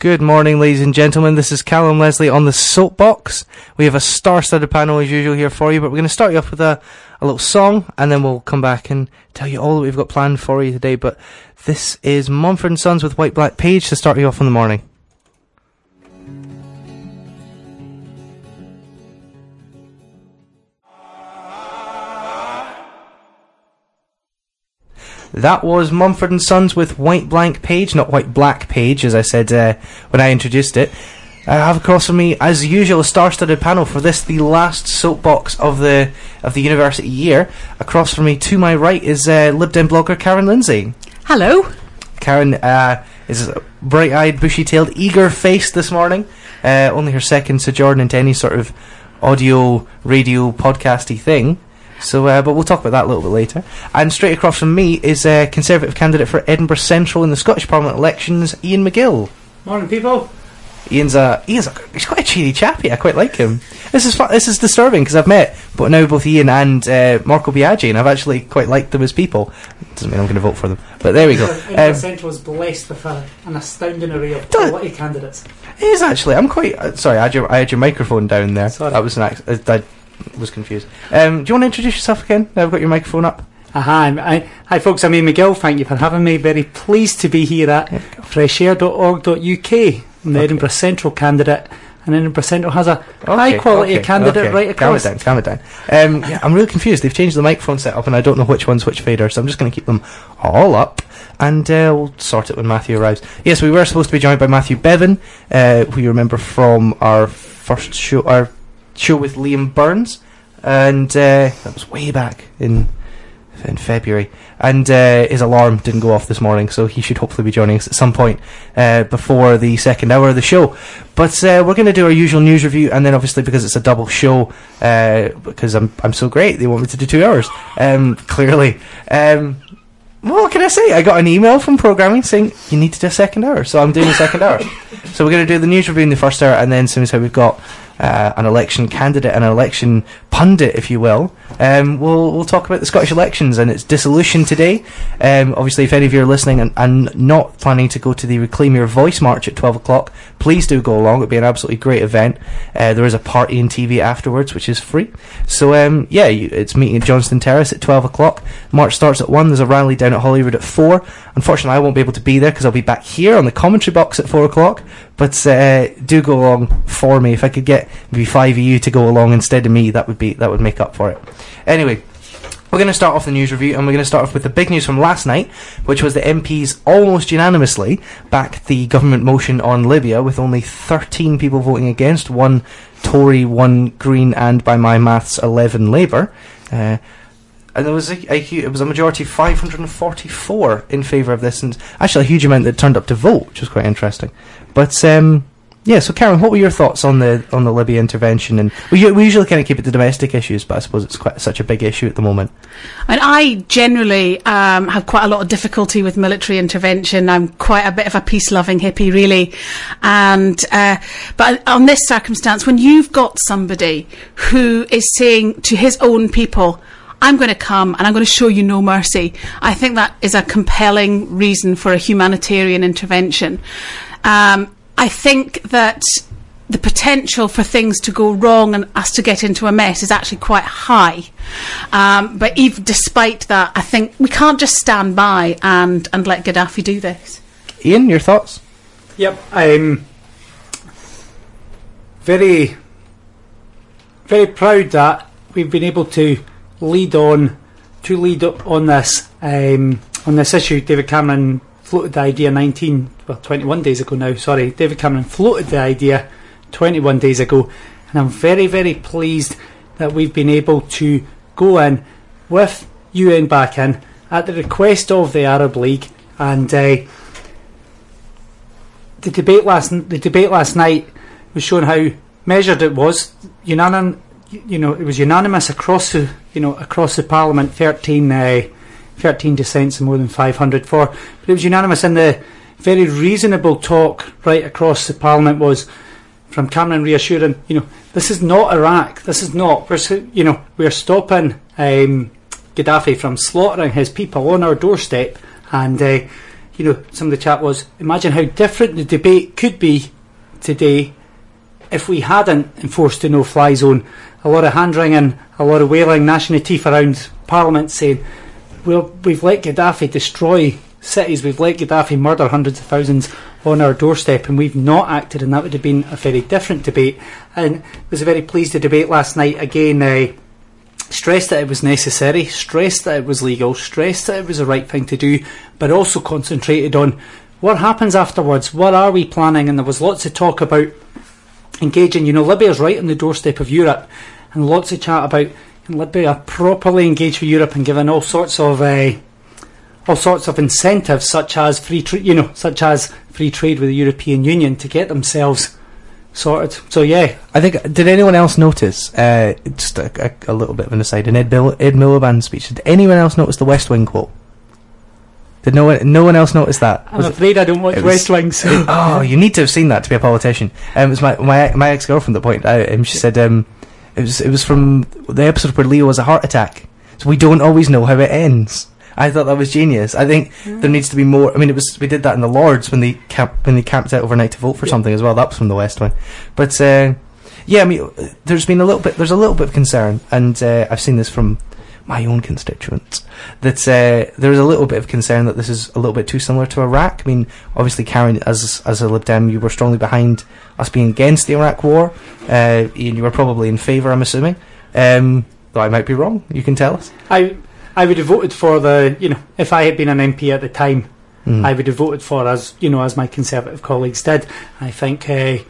Good morning, ladies and gentlemen. This is Callum Leslie on the Soapbox. We have a star-studded panel as usual here for you, but we're going to start you off with a little song, and then we'll come back and tell you all that we've got planned for you today. But this is Mumford & Sons with White Black Page to start you off in the morning. That was Mumford & Sons with White Blank Page, not White Black Page, as I said when I introduced it. I have across from me, as usual, a star-studded panel for this, the last soapbox of the university year. Across from me, to my right, is Lib Dem blogger Karen Lindsay. Hello. Karen is bright-eyed, bushy-tailed, eager-faced this morning. Only her second sojourn into any sort of audio, radio, podcasty thing. So, but we'll talk about that a little bit later. And straight across from me is a Conservative candidate for Edinburgh Central in the Scottish Parliament elections, Ian McGill. Morning, people. He's quite a cheery chappy. I quite like him. This is disturbing because I've met both Ian and Marco Biaggi, and I've actually quite liked them as people. Doesn't mean I'm going to vote for them, but there we go. Edinburgh Central is blessed with an astounding array of quality candidates. It is actually. I'm quite sorry. I had your microphone down there. Sorry. That was an accident. I was confused. Do you want to introduce yourself again? Now I've got your microphone up. Hi folks, I'm Ian McGill. Thank you for having me. Very pleased to be here at freshair.org.uk. I'm the Edinburgh Central candidate, and Edinburgh Central has a high quality candidate right across. Calm it down. Yeah, I'm really confused. They've changed the microphone setup and I don't know which one's which fader, so I'm just going to keep them all up and we'll sort it when Matthew arrives. Yes, we were supposed to be joined by Matthew Bevan, who you remember from our first show, our show with Liam Burns, and that was way back in February, and his alarm didn't go off this morning, so he should hopefully be joining us at some point before the second hour of the show. But we're going to do our usual news review, and then obviously because it's a double show, because I'm so great, they want me to do 2 hours, clearly. What can I say? I got an email from programming saying you need to do a second hour, so I'm doing the second hour. So we're going to do the news review in the first hour, and then as soon as we've got an election candidate, an election pundit, if you will, we'll talk about the Scottish elections and its dissolution today. Obviously, if any of you are listening and not planning to go to the Reclaim Your Voice March at 12 o'clock, please do go along. It'll be an absolutely great event. There is a party and TV afterwards, which is free. So, it's meeting at Johnston Terrace at 12 o'clock. March starts at 1. There's a rally down at Holyrood at 4. Unfortunately, I won't be able to be there because I'll be back here on the commentary box at 4 o'clock. But do go along for me. If I could get maybe 5 of you to go along instead of me, that would make up for it. Anyway, we're going to start off the news review, and we're going to start off with the big news from last night, which was the MPs almost unanimously backed the government motion on Libya, with only 13 people voting against, 1 Tory, 1 Green, and by my maths 11 Labour. And there was it was a majority of 544 in favour of this, and actually a huge amount that turned up to vote, which was quite interesting. But so Karen, what were your thoughts on the Libya intervention? And we usually kind of keep it to domestic issues, but I suppose it's quite such a big issue at the moment. And I generally have quite a lot of difficulty with military intervention. I'm quite a bit of a peace-loving hippie, really. And but on this circumstance, when you've got somebody who is saying to his own people, I'm going to come and I'm going to show you no mercy, I think that is a compelling reason for a humanitarian intervention. I think that the potential for things to go wrong and us to get into a mess is actually quite high. But even despite that, I think we can't just stand by and let Gaddafi do this. Ian, your thoughts? Yep, I'm very, very proud that we've been able to lead on this issue. David Cameron floated the idea 21 days ago now, sorry. David Cameron floated the idea 21 days ago, and I'm very, very pleased that we've been able to go in with UN back in at the request of the Arab League, and the debate last night was showing how measured it was. It was unanimous across the Parliament, 13 dissents and more than 500 for, but it was unanimous, and the very reasonable talk right across the Parliament was from Cameron reassuring, this is not Iraq, we're stopping Gaddafi from slaughtering his people on our doorstep, and some of the chat was, imagine how different the debate could be today if we hadn't enforced the no-fly zone. A lot of hand-wringing, a lot of wailing, gnashing of teeth around Parliament saying, well, we've let Gaddafi destroy cities, we've let Gaddafi murder hundreds of thousands on our doorstep, and we've not acted, and that would have been a very different debate. And was very pleased the debate last night again stressed that it was necessary, stressed that it was legal, stressed that it was the right thing to do, but also concentrated on what happens afterwards, what are we planning. And there was lots of talk about engaging, Libya's right on the doorstep of Europe, and lots of chat about Libya properly engaged with Europe and given all sorts of incentives, such as free trade with the European Union to get themselves sorted. So yeah, I think. Did anyone else notice? Just a little bit of an aside. In Ed Miliband's speech, did anyone else notice the West Wing quote? Did no one else notice that? I'm afraid I don't watch West Wing. So. Oh, you need to have seen that to be a politician. It was my ex-girlfriend that pointed out, and she said it was from the episode where Leo has a heart attack. So we don't always know how it ends. I thought that was genius. I think there needs to be more. I mean, we did that in the Lords when they camped out overnight to vote for something as well. That was from the West Wing. But yeah, I mean, there's a little bit of concern, and I've seen this from my own constituents, that there is a little bit of concern that this is a little bit too similar to Iraq. I mean, obviously, Karen, as a Lib Dem, you were strongly behind us being against the Iraq War. Ian, you were probably in favour, I'm assuming. Though I might be wrong. You can tell us. I would have voted for if I had been an MP at the time, I would have voted for as my Conservative colleagues did. I think if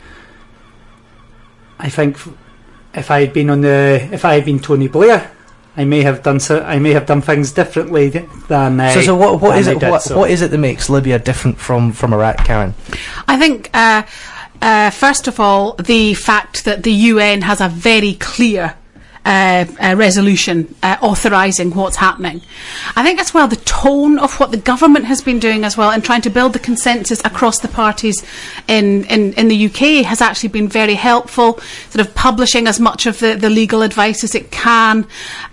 I had been Tony Blair, I may have done things differently than. So what is it? What is it that makes Libya different from Iraq, Karen? I think first of all, the fact that the UN has a very clear resolution authorising what's happening. I think as well the tone of what the government has been doing as well in trying to build the consensus across the parties in the UK has actually been very helpful, sort of publishing as much of the legal advice as it can,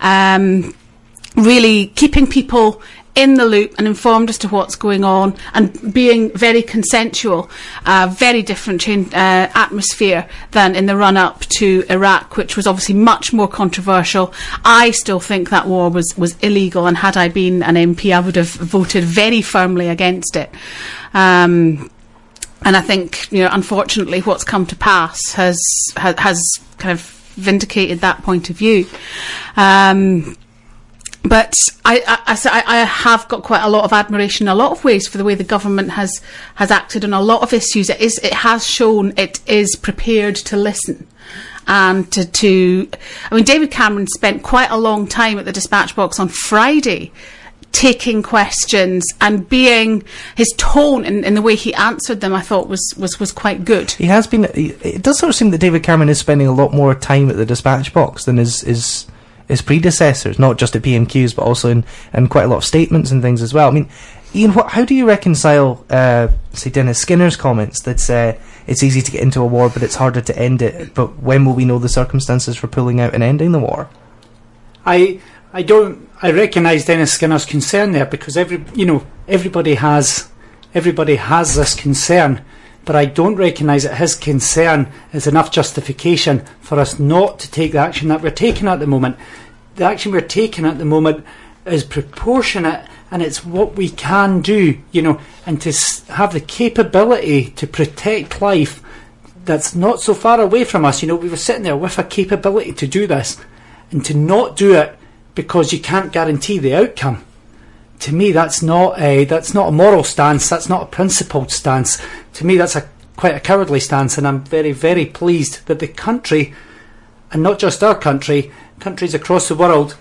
really keeping people in the loop and informed as to what's going on, and being very consensual. Very different atmosphere than in the run-up to Iraq, which was obviously much more controversial. I still think that war was illegal, and had I been an MP, I would have voted very firmly against it. And I think, unfortunately, what's come to pass has kind of vindicated that point of view. But I have got quite a lot of admiration in a lot of ways for the way the government has acted on a lot of issues. It has shown it is prepared to listen. And David Cameron spent quite a long time at the dispatch box on Friday taking questions, and his tone in the way he answered them, I thought was quite good. He has been. It does sort of seem that David Cameron is spending a lot more time at the dispatch box than his predecessors, not just at PMQs, but also in quite a lot of statements and things as well. I mean, Ian, how do you reconcile, say, Dennis Skinner's comments that it's easy to get into a war, but it's harder to end it? But when will we know the circumstances for pulling out and ending the war? I recognise Dennis Skinner's concern there, because everybody has this concern, but I don't recognise that his concern is enough justification for us not to take the action that we're taking at the moment. The action we're taking at the moment is proportionate, and it's what we can do, and to have the capability to protect life that's not so far away from us. We were sitting there with a capability to do this, and to not do it because you can't guarantee the outcome. To me, that's not a moral stance. That's not a principled stance. To me, that's quite a cowardly stance. And I'm very, very pleased that the country, and not just our country, countries across the world,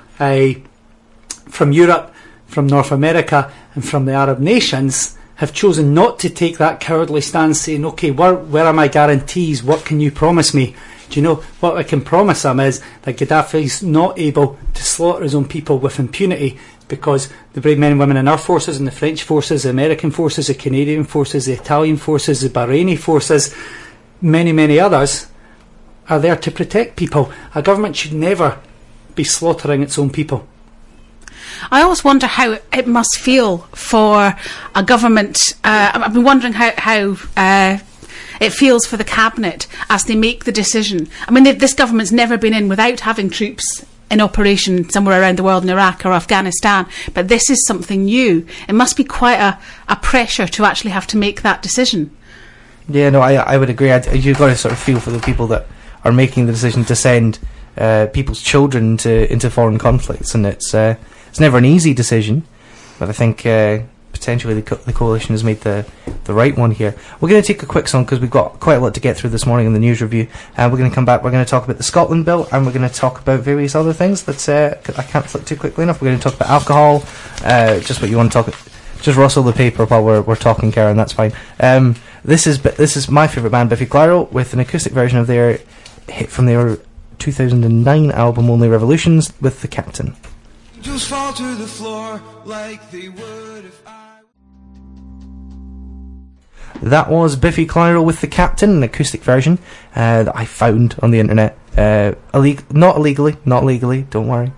from Europe, from North America, and from the Arab nations, have chosen not to take that cowardly stance, saying, "Okay, where are my guarantees? What can you promise me?" Do you know what I can promise them is that Gaddafi's not able to slaughter his own people with impunity, because the brave men and women in our forces, and the French forces, the American forces, the Canadian forces, the Italian forces, the Bahraini forces, many, many others, are there to protect people. A government should never be slaughtering its own people. I always wonder how it must feel for a government. I've been wondering how it feels for the cabinet as they make the decision. I mean, this government's never been in without having troops in operation somewhere around the world in Iraq or Afghanistan, but this is something new. It must be quite a pressure to actually have to make that decision. Yeah, no, I would agree. You've got to sort of feel for the people that are making the decision to send people's children into foreign conflicts, and it's never an easy decision, but I think potentially the coalition has made the right one here. We're going to take a quick song because we've got quite a lot to get through this morning in the news review, and we're going to come back. We're going to talk about the Scotland Bill, and we're going to talk about various other things that I can't flick too quickly enough. We're going to talk about alcohol, just what you want to talk. Just rustle the paper while we're talking, Karen. That's fine. This is my favourite band, Biffy Clyro, with an acoustic version of their hit from their 2009 album Only Revolutions with The Captain. Just fall to the floor like they would if I... That was Biffy Clyro with The Captain, an acoustic version that I found on the internet. Not illegally, don't worry.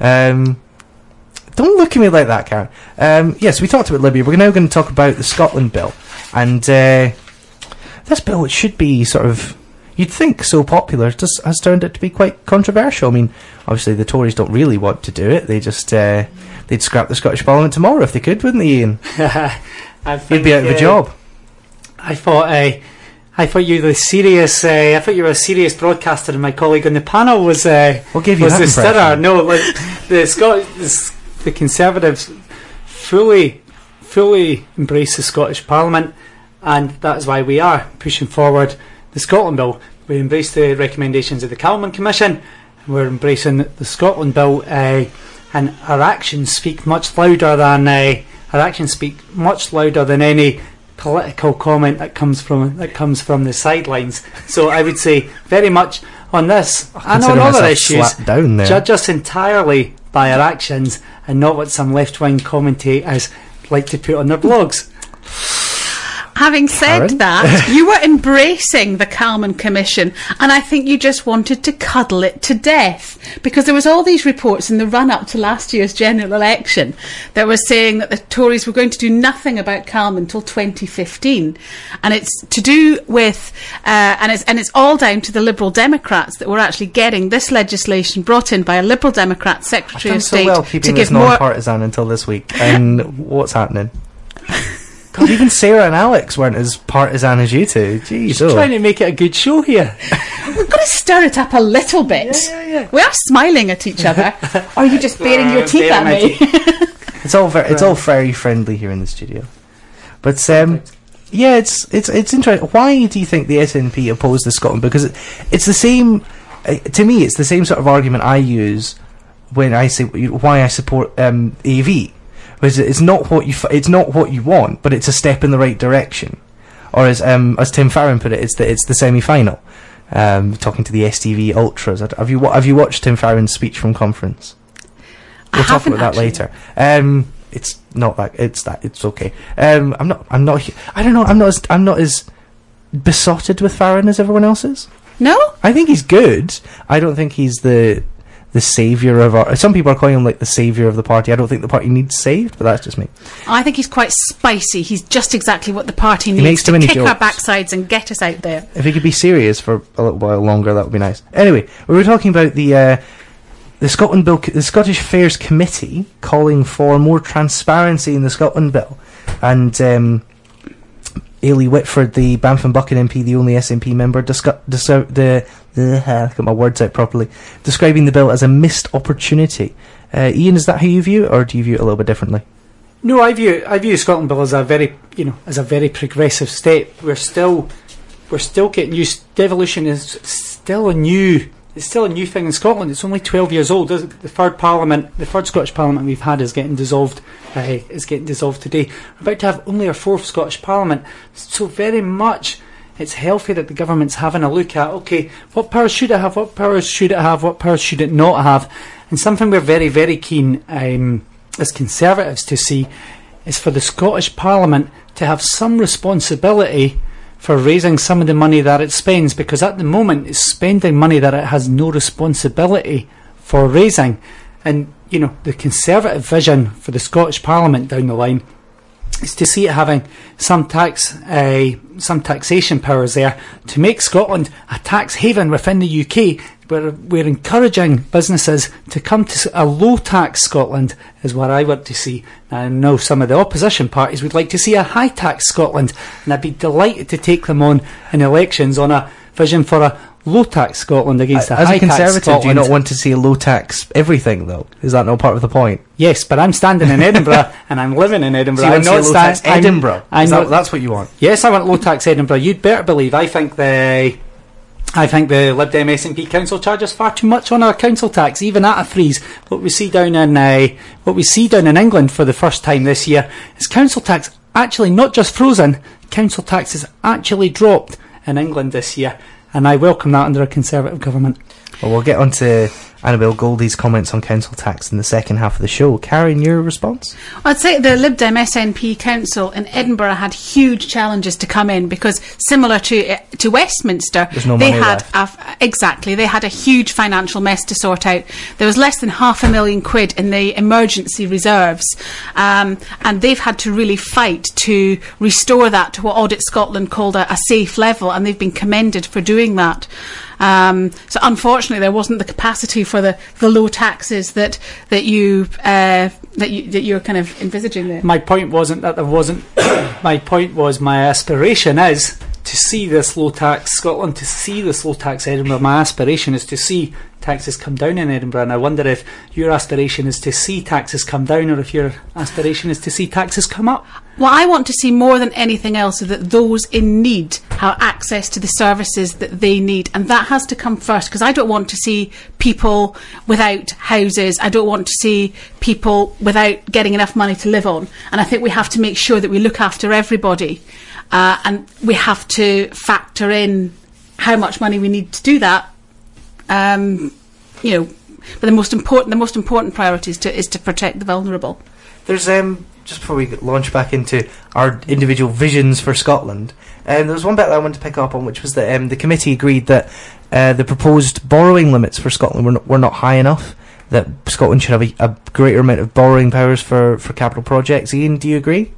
Don't look at me like that, Karen. Yes, we talked about Libya. We're now going to talk about the Scotland Bill. And this bill, it should be sort of, you'd think, so popular, has turned out to be quite controversial. I mean, obviously the Tories don't really want to do it. They just, they'd scrap the Scottish Parliament tomorrow if they could, wouldn't they, Ian? You'd be out of a job. I thought you were a serious broadcaster, and my colleague on the panel was what gave you was that the impression? stirrer. No, like the Conservatives fully embrace the Scottish Parliament, and that is why we are pushing forward the Scotland Bill. We embrace the recommendations of the Calman Commission, and we're embracing the Scotland Bill, and our actions speak much louder than any political comment that comes from the sidelines. So I would say very much on this and on other issues, judge us entirely by our actions and not what some left-wing commentators like to put on their blogs. Having said that, you were embracing the Calman Commission, and I think you just wanted to cuddle it to death, because there was all these reports in the run-up to last year's general election that were saying that the Tories were going to do nothing about Calman until 2015, and it's to do with and it's all down to the Liberal Democrats that were actually getting this legislation brought in by a Liberal Democrat Secretary of State keeping this non-partisan until this week, and what's happening? God, even Sarah and Alex weren't as partisan as you two. Jeez, trying to make it a good show here. We've got to stir it up a little bit. Yeah. We are smiling at each other. Or are you just baring your teeth at me? It's all very friendly here in the studio. But yeah, it's interesting. Why do you think the SNP opposed the Scotland? Because it's the same. To me, it's the same sort of argument I use when I say why I support AV. It's not what you want, but it's a step in the right direction. Or as Tim Farron put it, it's the semi-final. Talking to the STV ultras, have you watched Tim Farron's speech from conference? We'll talk about that later. It's not that. It's okay. I'm not. I don't know. I'm not as besotted with Farron as everyone else is. No, I think he's good. I don't think he's the saviour of our... Some people are calling him like the saviour of the party. I don't think the party needs saved, but that's just me. I think he's quite spicy. He's just exactly what the party needs to kick our backsides and get us out there. If he could be serious for a little while longer, that would be nice. Anyway, we were talking about the Scotland Bill, the Scottish Affairs Committee calling for more transparency in the Scotland Bill, and Ailey Whitford, the Banff Buchan MP, the only SNP member, got my words out properly, describing the bill as a missed opportunity. Ian, is that how you view it, or do you view it a little bit differently? No, I view the Scotland Bill as a very progressive step. We're still getting used. Devolution is still a new thing in Scotland. It's only 12 years old. The third Scottish Parliament we've had is getting dissolved. Today. We're about to have only our fourth Scottish Parliament. So very much, it's healthy that the government's having a look at, okay, what powers should it have? What powers should it have? What powers should it not have? And something we're very, very keen as Conservatives to see is for the Scottish Parliament to have some responsibility for raising some of the money that it spends, because at the moment it's spending money that it has no responsibility for raising. And the Conservative vision for the Scottish Parliament down the line is to see it having some taxation powers there to make Scotland a tax haven within the UK, where we're encouraging businesses to come to a low tax Scotland is what I want to see. Now, I know some of the opposition parties would like to see a high tax Scotland, and I'd be delighted to take them on in elections on a vision for a low tax Scotland against a high tax Scotland. As a Conservative, do you not want to see a low tax everything, though? Is that not part of the point? Yes, but I'm standing in Edinburgh and I'm living in Edinburgh. So you want to see low tax Edinburgh? That's what you want? Yes, I want low tax Edinburgh. You'd better believe. I think the Lib Dem SNP council charges far too much on our council tax, even at a freeze. What we see down in England for the first time this year is council tax actually not just frozen. Council tax is actually dropped in England this year, and I welcome that under a Conservative government. Well, we'll get on to Annabel Goldie's comments on council tax in the second half of the show. Karen, your response? I'd say the Lib Dem SNP council in Edinburgh had huge challenges to come in, because similar to Westminster, there's no money left. They had a huge financial mess to sort out. There was less than £500,000 in the emergency reserves, and they've had to really fight to restore that to what Audit Scotland called a safe level, and they've been commended for doing that. So unfortunately, there wasn't the capacity for the low taxes that you're kind of envisaging there. My point wasn't that there wasn't. My point was, my aspiration is to see this low tax Scotland, to see this low tax Edinburgh. My aspiration is to see taxes come down in Edinburgh, and I wonder if your aspiration is to see taxes come down, or if your aspiration is to see taxes come up. What I want to see more than anything else is that those in need have access to the services that they need, and that has to come first, because I don't want to see people without houses. I don't want to see people without getting enough money to live on, and I think we have to make sure that we look after everybody, and we have to factor in how much money we need to do that. But the most important priority is to protect the vulnerable. There's just before we launch back into our individual visions for Scotland, there was one bit that I wanted to pick up on, which was that the committee agreed that the proposed borrowing limits for Scotland were not high enough, that Scotland should have a greater amount of borrowing powers for capital projects. Ian, do you agree?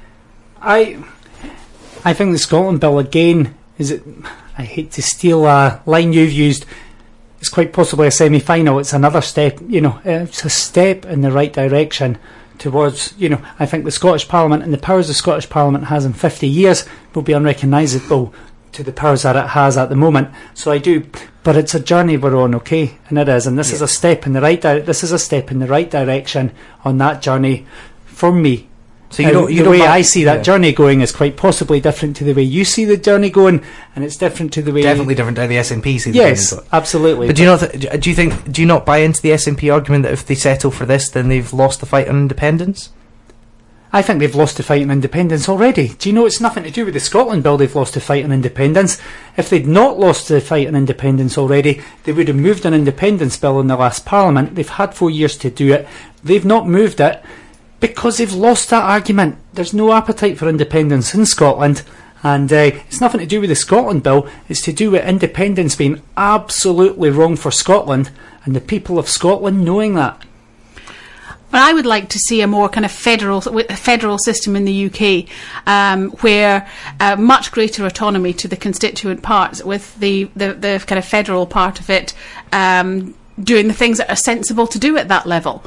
I think the Scotland Bill, again, I hate to steal a line you've used, it's quite possibly a semi-final. It's another step, it's a step in the right direction towards, I think the Scottish Parliament and the powers the Scottish Parliament has in 50 years will be unrecognisable to the powers that it has at the moment. So I do, but it's a journey we're on, okay? And it is, and this is a step in the right direction on that journey for me. So the way I see that journey going is quite possibly different to the way you see the journey going, and it's different to the way definitely different to how the SNP see the yes, journey going. Absolutely. But do you not buy into the SNP argument that if they settle for this, then they've lost the fight on independence? I think they've lost the fight on independence already. Do you know it's nothing to do with the Scotland Bill? They've lost the fight on independence. If they'd not lost the fight on independence already, they would have moved an independence bill in the last Parliament. They've had 4 years to do it. They've not moved it because they've lost that argument. There's no appetite for independence in Scotland, and it's nothing to do with the Scotland Bill. It's to do with independence being absolutely wrong for Scotland and the people of Scotland knowing that. But I would like to see a more kind of federal system in the UK, where much greater autonomy to the constituent parts, with the kind of federal part of it doing the things that are sensible to do at that level.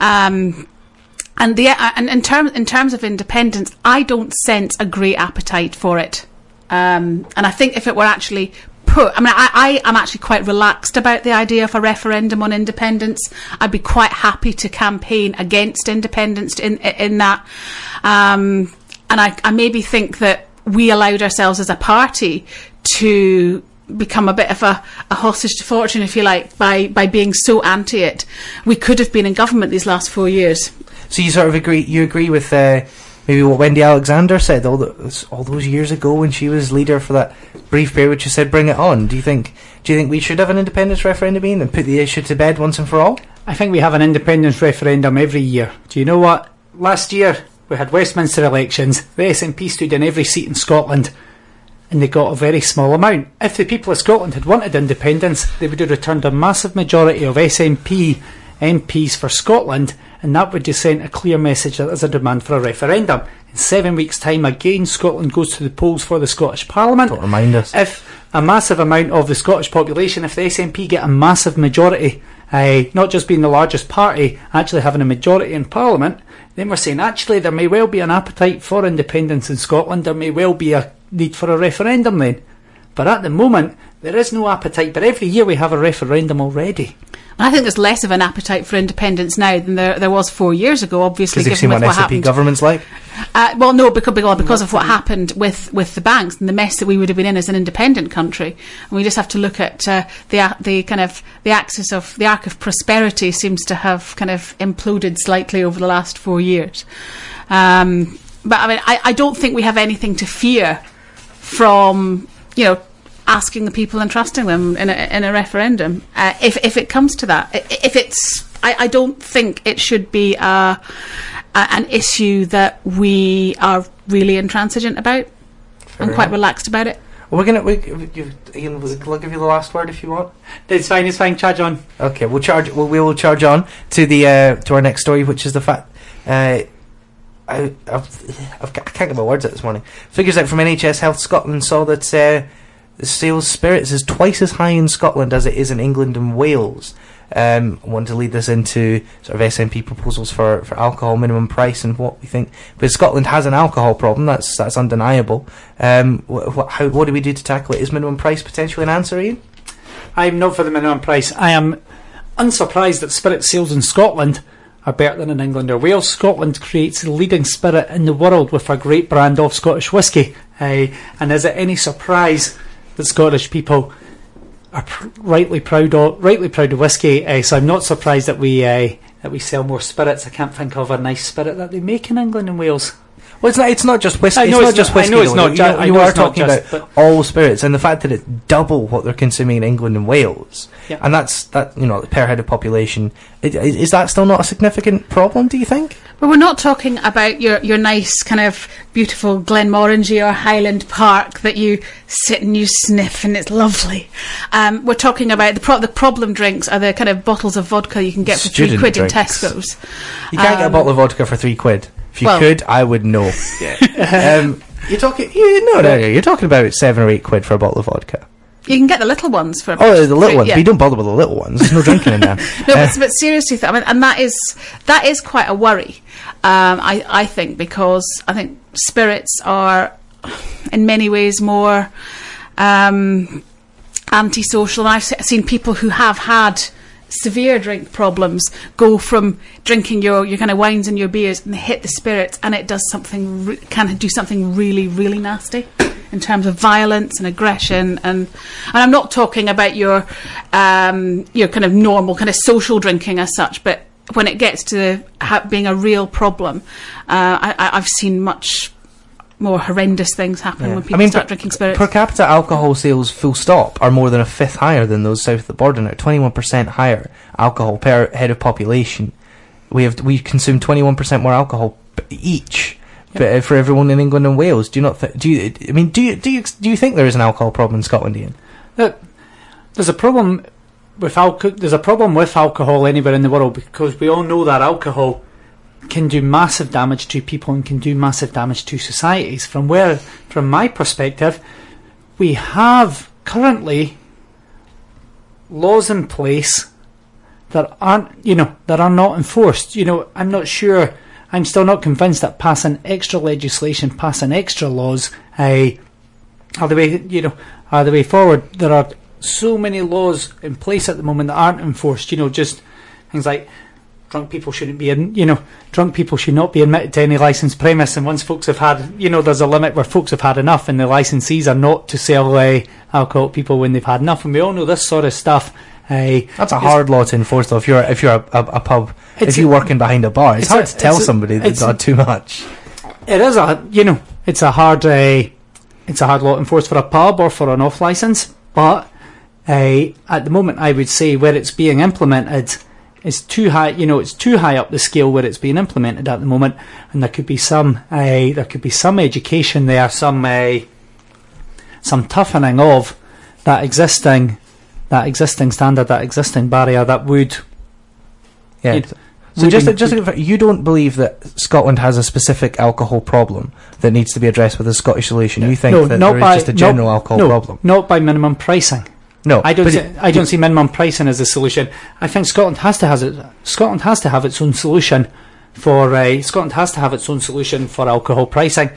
And in terms of independence, I don't sense a great appetite for it. And I think if it were actually I am actually quite relaxed about the idea of a referendum on independence. I'd be quite happy to campaign against independence in that. And I maybe think that we allowed ourselves as a party to become a bit of a hostage to fortune, if you like, by being so anti it. We could have been in government these last 4 years. So you sort of agree with maybe what Wendy Alexander said all those years ago when she was leader for that brief period, which she said, bring it on. Do you think we should have an independence referendum and put the issue to bed once and for all? I think we have an independence referendum every year. Do you know what? Last year we had Westminster elections. The SNP stood in every seat in Scotland and they got a very small amount. If the people of Scotland had wanted independence, they would have returned a massive majority of SNP MPs for Scotland, and that would just send a clear message that there's a demand for a referendum. In 7 weeks' time, again, Scotland goes to the polls for the Scottish Parliament. Don't remind us. If a massive amount of the Scottish population, if the SNP get a massive majority, not just being the largest party, actually having a majority in Parliament, then we're saying actually there may well be an appetite for independence in Scotland, there may well be a need for a referendum then. But at the moment, there is no appetite, but every year we have a referendum already. I think there's less of an appetite for independence now than there was 4 years ago, obviously, Because you've given seen with what what SNP happened. government's like? Well, no, because of what happened with the banks and the mess that we would have been in as an independent country. And we just have to look at the kind of the axis of the arc of prosperity seems to have kind of imploded slightly over the last 4 years. But I mean, I don't think we have anything to fear from, you know, asking the people and trusting them in a referendum, if it comes to that. If it's, I don't think it should be an issue that we are really intransigent about and quite relaxed about it. Well, Ian, we'll give you the last word if you want. It's fine, charge on. Okay, we will charge on to the to our next story, which is the fact I can't get my words out this morning. Figures out from NHS Health Scotland saw that the sales spirits is twice as high in Scotland as it is in England and Wales. I want to lead this into sort of SNP proposals for alcohol minimum price and what we think. But Scotland has an alcohol problem, that's undeniable. What do we do to tackle it? Is minimum price potentially an answer, Ian? I'm not for the minimum price. I am unsurprised that spirit sales in Scotland are better than in England or Wales. Scotland creates the leading spirit in the world with a great brand of Scottish whisky. And is it any surprise that Scottish people are rightly proud of whisky? So I'm not surprised that we sell more spirits. I can't think of a nice spirit that they make in England and Wales. Well, it's not just whiskey. I know it's not just whiskey. I know it's not. You are talking about all spirits, and the fact that it's double what they're consuming in England and Wales, yep. And that's per head of population. Is that still not a significant problem? Do you think? Well, we're not talking about your nice kind of beautiful Glenmorangie or Highland Park that you sit and you sniff and it's lovely. We're talking about the problem drinks are the kind of bottles of vodka you can get for £3 in Tesco's. You can't get a bottle of vodka for £3. If you could, I would know. You're talking. You're talking about £7 or £8 for a bottle of vodka. You can get the little ones for. The little ones. Yeah. But you don't bother with the little ones. There's no drinking in them. No, but seriously, I mean, and that is quite a worry. I think, because I think spirits are in many ways more antisocial. And I've seen people who have had severe drink problems go from drinking your kind of wines and your beers and they hit the spirits, and it does can do something really, really nasty in terms of violence and aggression. And I'm not talking about your kind of normal kind of social drinking as such, but when it gets to being a real problem, I've seen much more horrendous things happen when people start drinking spirits. Per capita alcohol sales, full stop, are more than a fifth higher than those south of the border now. 21% higher alcohol per head of population. We consume 21% more alcohol each for everyone in England and Wales. Do you not? Do you think there is an alcohol problem in Scotland, Ian? There's a problem with alcohol anywhere in the world, because we all know that alcohol can do massive damage to people and can do massive damage to societies. From my perspective, we have currently laws in place that are not enforced. I'm not sure. I'm still not convinced that passing extra legislation, passing extra laws, are the way forward. There are so many laws in place at the moment that aren't enforced. Just things like drunk people should not be admitted to any licensed premise, and once folks have had, there's a limit where folks have had enough, and the licensees are not to sell alcohol to people when they've had enough. And we all know this sort of stuff. That's a hard law to enforce, though. If you're a pub, if you're working behind a bar, it's hard to tell somebody that's not too much. It is it's a hard law to enforce for a pub or for an off license. But at the moment, I would say where it's being implemented is too high. It's too high up the scale where it's being implemented at the moment, and there could be some education there, some toughening of that existing standard, that existing barrier that would Yeah. You know, So you don't believe that Scotland has a specific alcohol problem that needs to be addressed with a Scottish solution? You think that there is just a general alcohol problem? Not by minimum pricing. No, I don't see minimum pricing as a solution. I think Scotland has to have its own solution for alcohol pricing.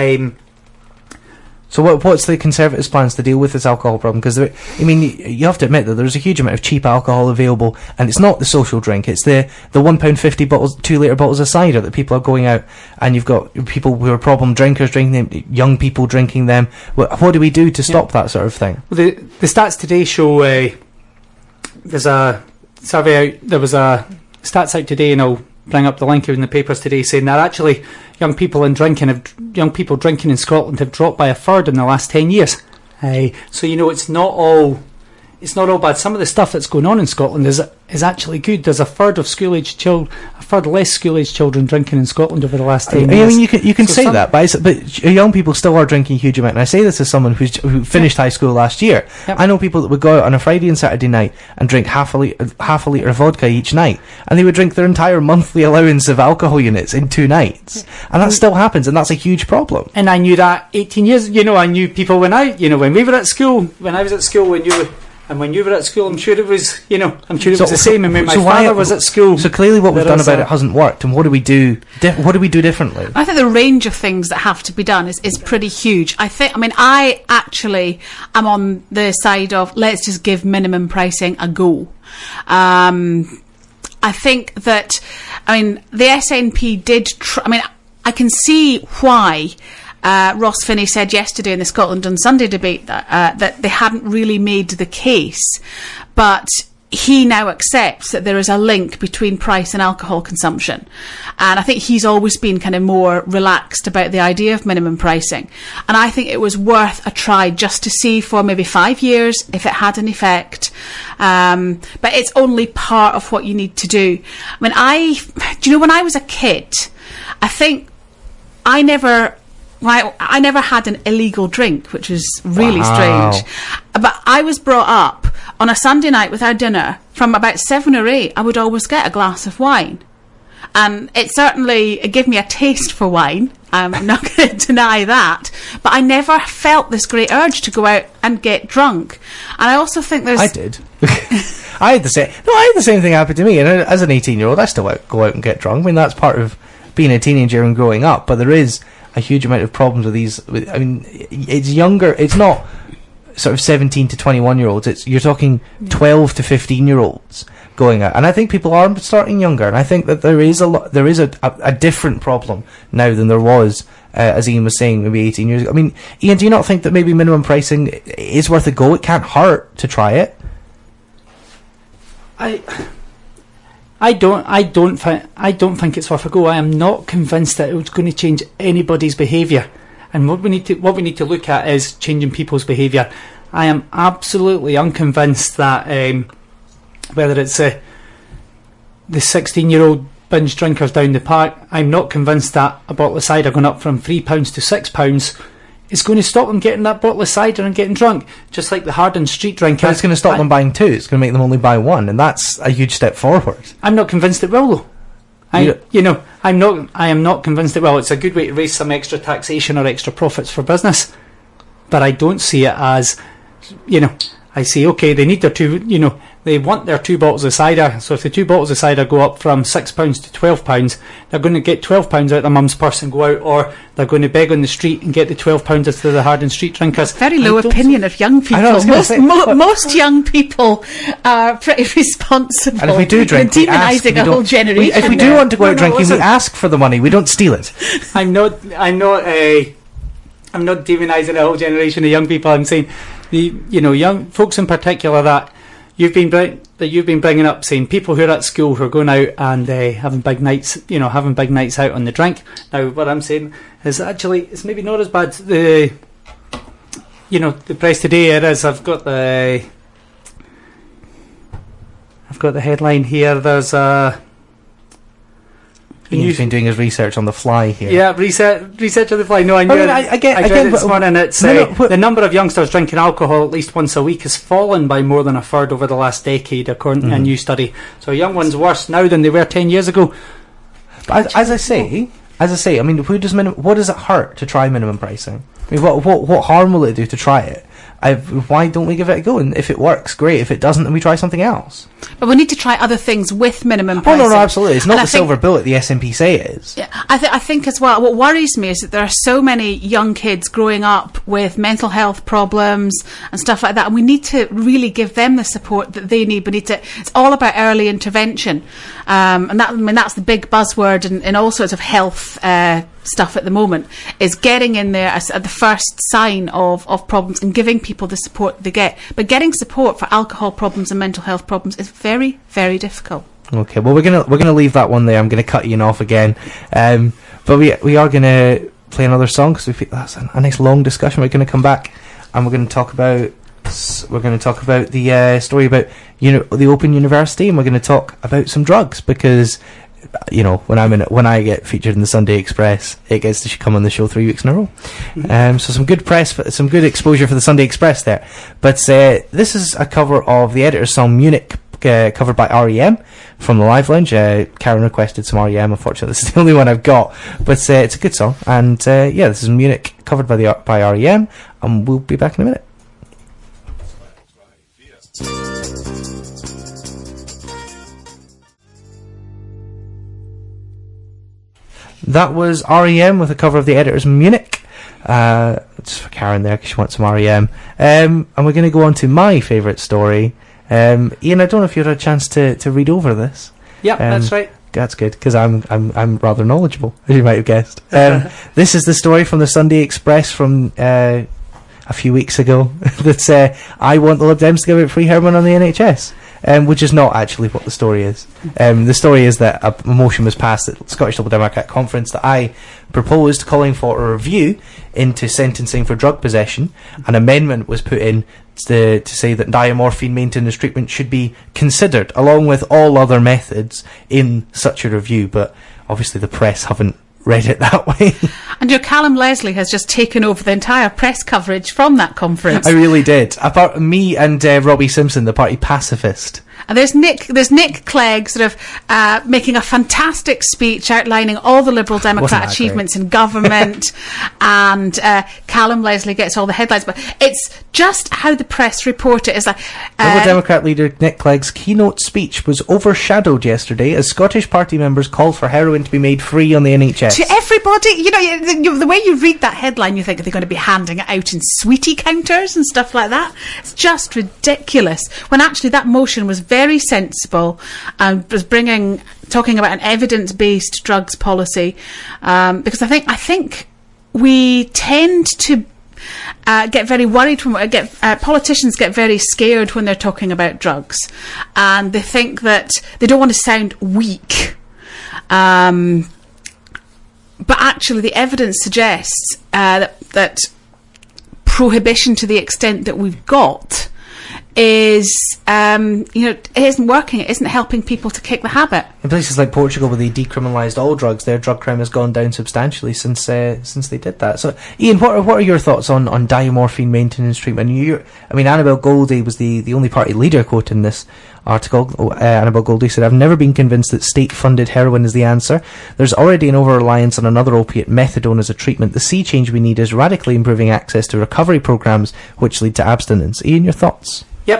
So what's the Conservatives' plans to deal with this alcohol problem? Because you have to admit that there's a huge amount of cheap alcohol available, and it's not the social drink. It's the £1.50 bottles, 2 litre bottles of cider that people are going out, and you've got people who are problem drinkers drinking them, young people drinking them. What do we do to stop that sort of thing? Well, the stats today show there's a survey out. There was a stats out today, and I'll bring up the link in the papers today, saying that actually young people drinking in Scotland have dropped by a third in the last 10 years. So it's not all bad. Some of the stuff that's going on in Scotland is actually good. There's a third less school-age children drinking in Scotland over the last 10 years. I mean, you can say that, but young people still are drinking a huge amount. And I say this as someone who finished high school last year. Yep. I know people that would go out on a Friday and Saturday night and drink half a litre of vodka each night, and they would drink their entire monthly allowance of alcohol units in 2 nights. And that still happens, and that's a huge problem. And I knew that 18 years. I knew people when we were at school. When I was at school, when you were at school, I'm sure it was, the same. And when my father was at school. So clearly what we've done about it hasn't worked. And what do we do? What do we do differently? I think the range of things that have to be done is pretty huge. I actually am on the side of let's just give minimum pricing a go. I think that, the SNP did I can see why Ross Finney said yesterday in the Scotland on Sunday debate that they hadn't really made the case, but he now accepts that there is a link between price and alcohol consumption. And I think he's always been kind of more relaxed about the idea of minimum pricing. And I think it was worth a try just to see for maybe 5 years if it had an effect. But it's only part of what you need to do. When I was a kid, I think I never had an illegal drink, which was really strange. But I was brought up on a Sunday night with our dinner. From about 7 or 8, I would always get a glass of wine. And it gave me a taste for wine. I'm not going to deny that. But I never felt this great urge to go out and get drunk. And I also think I did. I had the same thing happen to me. And as an 18-year-old, I still go out and get drunk. That's part of being a teenager and growing up. But there is a huge amount of problems with these. It's younger. It's not sort of 17 to 21-year-olds. You're talking 12 to 15-year-olds going out, and I think people are starting younger. And I think that there is a different problem now than there was, as Ian was saying, maybe 18 years ago. Ian, do you not think that maybe minimum pricing is worth a go? It can't hurt to try it. I don't think it's worth a go. I am not convinced that it's going to change anybody's behaviour. And what we need to look at is changing people's behaviour. I am absolutely unconvinced that whether it's the 16-year-old binge drinkers down the park, I'm not convinced that a bottle of cider going up from £3 to £6 is going to stop them getting that bottle of cider and getting drunk, just like the hardened street drinkers. But it's going to stop them buying 2. It's going to make them only buy 1, and that's a huge step forward. I'm not convinced it will, though. I am not convinced it will. It's a good way to raise some extra taxation or extra profits for business, but I don't see it as, I say, okay, they need their 2, they want their 2 bottles of cider. So if the 2 bottles of cider go up from £6 to £12, they're going to get £12 out of their mum's purse and go out, or they're going to beg on the street and get the £12 out of the hardened street drinkers. Very low opinion of young people. Most young people are pretty responsible. And if we do drink, demonising a whole generation. If we do want to go out drinking, we ask for the money. We don't steal it. I'm not demonising a whole generation of young people. I'm saying the young folks in particular that you've been bringing up, saying people who are at school who are going out and having big nights out on the drink. Now, what I'm saying is actually it's maybe not as bad. The press today it is. I've got the headline here. There's a Ian's been doing his research on the fly here. Yeah, research on the fly. No, I mean, I get it this morning. It's the number of youngsters drinking alcohol at least once a week has fallen by more than a third over the last decade, according to a new study. So young ones worse now than they were 10 years ago. But as I say, I mean, what does it hurt to try minimum pricing? I mean, what harm will it do to try it? Why don't we give it a go? And if it works, great. If it doesn't, then we try something else. But we need to try other things with minimum pricing. Oh, no, absolutely. It's not the silver bullet the SNP say it is. Yeah, I think as well, what worries me is that there are so many young kids growing up with mental health problems and stuff like that, and we need to really give them the support that they need. It's all about early intervention. And that's the big buzzword in all sorts of health stuff at the moment, is getting in there at the first sign of problems and giving people the support they get. But getting support for alcohol problems and mental health problems is very, very difficult. Okay, well, we're gonna leave that one there. I'm gonna cut Ian off again, but we are gonna play another song because that's a nice long discussion. We're gonna come back and we're gonna talk about the story about the Open University, and we're gonna talk about some drugs because, when I get featured in the Sunday Express, it gets to come on the show 3 weeks in a row. So some good press, some good exposure for the Sunday Express there. But this is a cover of the Editor's song Munich, covered by R.E.M. from the Live Lounge. Karen requested some R.E.M. Unfortunately, this is the only one I've got, but it's a good song. And this is Munich, covered by R.E.M. and we'll be back in a minute. That was R.E.M. with a cover of the Editor's Munich. Just for Karen there, because she wants some R.E.M. And we're going to go on to my favourite story. Ian, I don't know if you had a chance to read over this. Yeah, that's right. That's good, because I'm rather knowledgeable, as you might have guessed. This is the story from the Sunday Express from a few weeks ago. That's I want the Lib Dems to give out free heroin on the NHS. Which is not actually what the story is. The story is that a motion was passed at the Scottish Liberal Democrat Conference that I proposed, calling for a review into sentencing for drug possession. An amendment was put in to say that diamorphine maintenance treatment should be considered, along with all other methods, in such a review. But obviously the press haven't read it that way. And your Callum Leslie has just taken over the entire press coverage from that conference. I really did. Apart me and Robbie Simpson, the party pacifist. And there's Nick Clegg sort of making a fantastic speech outlining all the Liberal Democrat achievements in government, and Callum Leslie gets all the headlines. But it's just how the press report it. Is like Liberal Democrat leader Nick Clegg's keynote speech was overshadowed yesterday as Scottish party members called for heroin to be made free on the NHS. To everybody, the way you read that headline, you think they're going to be handing it out in sweetie counters and stuff like that. It's just ridiculous. When actually that motion was very sensible and was talking about an evidence-based drugs policy, because I think we tend to get very worried politicians get very scared when they're talking about drugs, and they think that they don't want to sound weak, but actually the evidence suggests that prohibition to the extent that we've got is, it isn't working. It isn't helping people to kick the habit. In places like Portugal, where they decriminalised all drugs, their drug crime has gone down substantially since they did that. So, Ian, what are your thoughts on diamorphine maintenance treatment? Annabel Goldie was the only party leader quote in this article. Annabel Goldie said, "I've never been convinced that state-funded heroin is the answer. There's already an over-reliance on another opiate, methadone, as a treatment. The sea change we need is radically improving access to recovery programmes which lead to abstinence." Ian, your thoughts? Yep,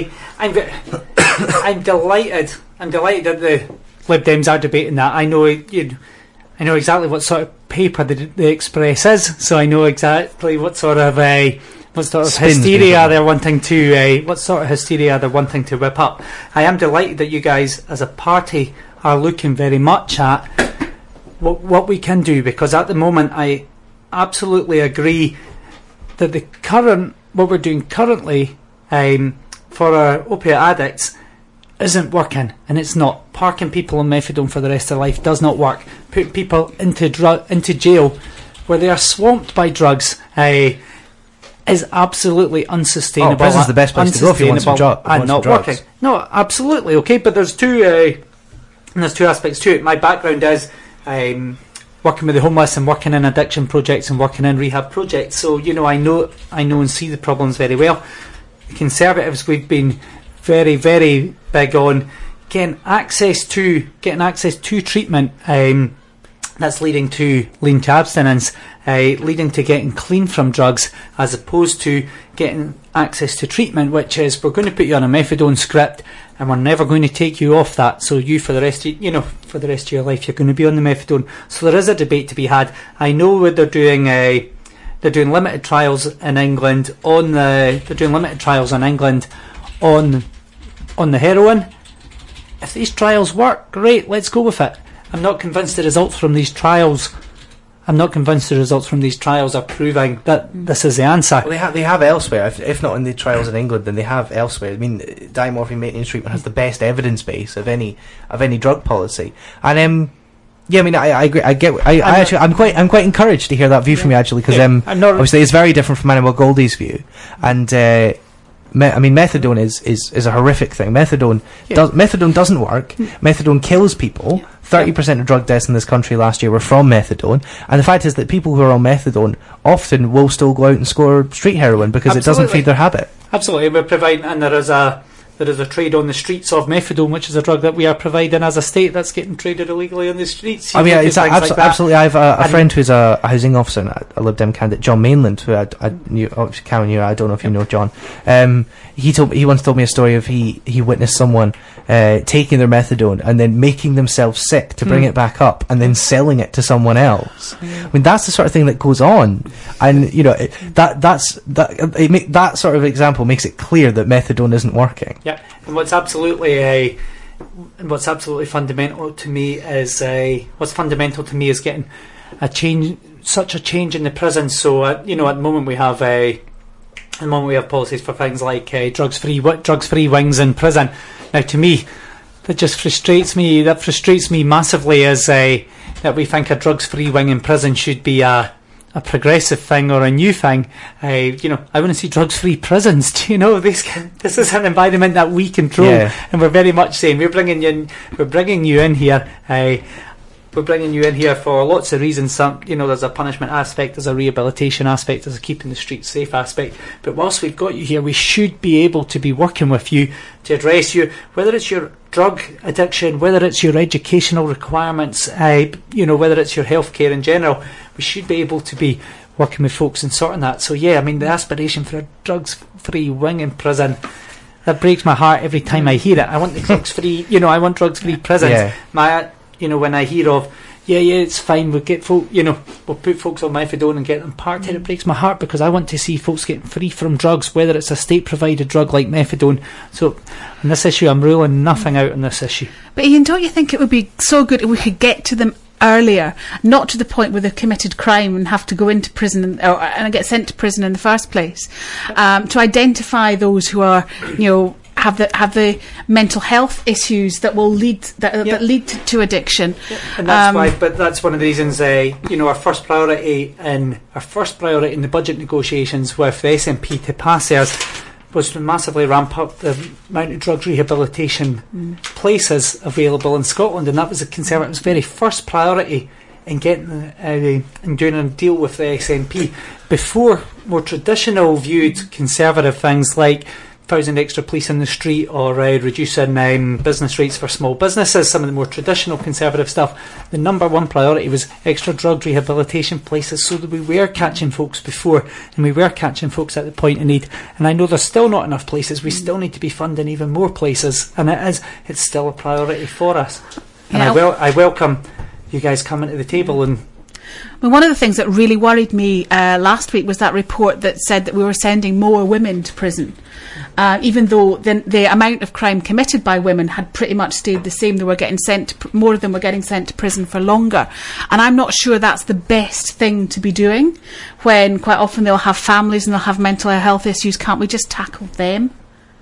I'm delighted. I'm delighted that the Lib Dems are debating that. I know exactly what sort of paper the Express is, so I know exactly what sort of hysteria they're wanting to whip up. I am delighted that you guys, as a party, are looking very much at what we can do, because at the moment I absolutely agree that what we're doing currently for our opiate addicts isn't working, and it's not. Parking people on methadone for the rest of their life does not work. Put people into jail where they are swamped by drugs is absolutely unsustainable. Prison's the best place to go if you want some drugs. And not working. No, absolutely, okay, but there's two aspects to it. My background is working with the homeless and working in addiction projects and working in rehab projects. So, I know and see the problems very well. The Conservatives, we've been very, very big on getting access to treatment that's leading to abstinence, leading to getting clean from drugs, as opposed to getting access to treatment, which is, we're going to put you on a methadone script and we're never going to take you off that. So you, for the rest of your life, you're going to be on the methadone. So there is a debate to be had. I know they're doing limited trials in England on the heroin. If these trials work, great, let's go with it. I'm not convinced the results from these trials are proving that this is the answer. Well, they have elsewhere. If not in the trials in England, then they have elsewhere. I mean, diamorphine maintenance treatment has the best evidence base of any drug policy. And yeah, I mean, I agree. I'm quite encouraged to hear that view from you, actually, because obviously it's very different from Annabel Goldie's view. And methadone is a horrific thing. Methadone doesn't work. Methadone kills people. 30% of drug deaths in this country last year were from methadone, and the fact is that people who are on methadone often will still go out and score street heroin because it doesn't feed their habit. Absolutely, we're providing, and there is a trade on the streets of methadone, which is a drug that we are providing as a state that's getting traded illegally on the streets. It's absolutely. I have a friend who's a housing officer, and a Lib Dem candidate, John Mainland, who I knew. Obviously, Cameron knew. I don't know if you know John. He once told me a story of he witnessed someone taking their methadone and then making themselves sick to bring it back up and then selling it to someone else. I mean, that's the sort of thing that goes on, and that sort of example makes it clear that methadone isn't working. Yeah, and what's absolutely fundamental to me is getting such a change in the prisons. So at the moment we have policies for things like drugs-free wings in prison. Now, to me, that just frustrates me. That frustrates me massively. Is that we think a drugs-free wing in prison should be a progressive thing or a new thing. I want to see drugs-free prisons. This is an environment that we control, and we're very much saying we're bringing you in here. We're bringing you in here for lots of reasons. There's a punishment aspect, there's a rehabilitation aspect, there's a keeping the streets safe aspect. But whilst we've got you here, we should be able to be working with you to address you, whether it's your drug addiction, whether it's your educational requirements, whether it's your healthcare in general. We should be able to be working with folks and sorting that. So yeah, I mean, the aspiration for a drugs-free wing in prison, that breaks my heart every time I hear it. I want the drugs-free, I want drugs-free prisons. Yeah. When I hear of, it's fine, we'll get folk, we'll put folks on methadone and get them parked here, it breaks my heart, because I want to see folks getting free from drugs, whether it's a state-provided drug like methadone. So on this issue, I'm ruling nothing out on this issue. But Ian, don't you think it would be so good if we could get to them earlier, not to the point where they've committed crime and have to go into prison and get sent to prison in the first place, to identify those who are, have the mental health issues that will lead that lead to addiction. And that's why. But that's one of the reasons. Our first priority in the budget negotiations with the SNP to pass theirs was to massively ramp up the amount of drug rehabilitation places available in Scotland, and that was the Conservatives' very first priority in getting in doing a deal with the SNP before more traditional viewed Conservative things like 1,000 extra police in the street or reducing business rates for small businesses, some of the more traditional Conservative stuff. The number one priority was extra drug rehabilitation places, so that we were catching folks before, and we were catching folks at the point of need. And I know there's still not enough places. We still need to be funding even more places, and it's still a priority for us. And I welcome you guys coming to the table. And well, one of the things that really worried me last week was that report that said that we were sending more women to prison, even though the amount of crime committed by women had pretty much stayed the same. They were getting more of them were getting sent to prison for longer, and I'm not sure that's the best thing to be doing when quite often they'll have families and they'll have mental health issues. Can't we just tackle them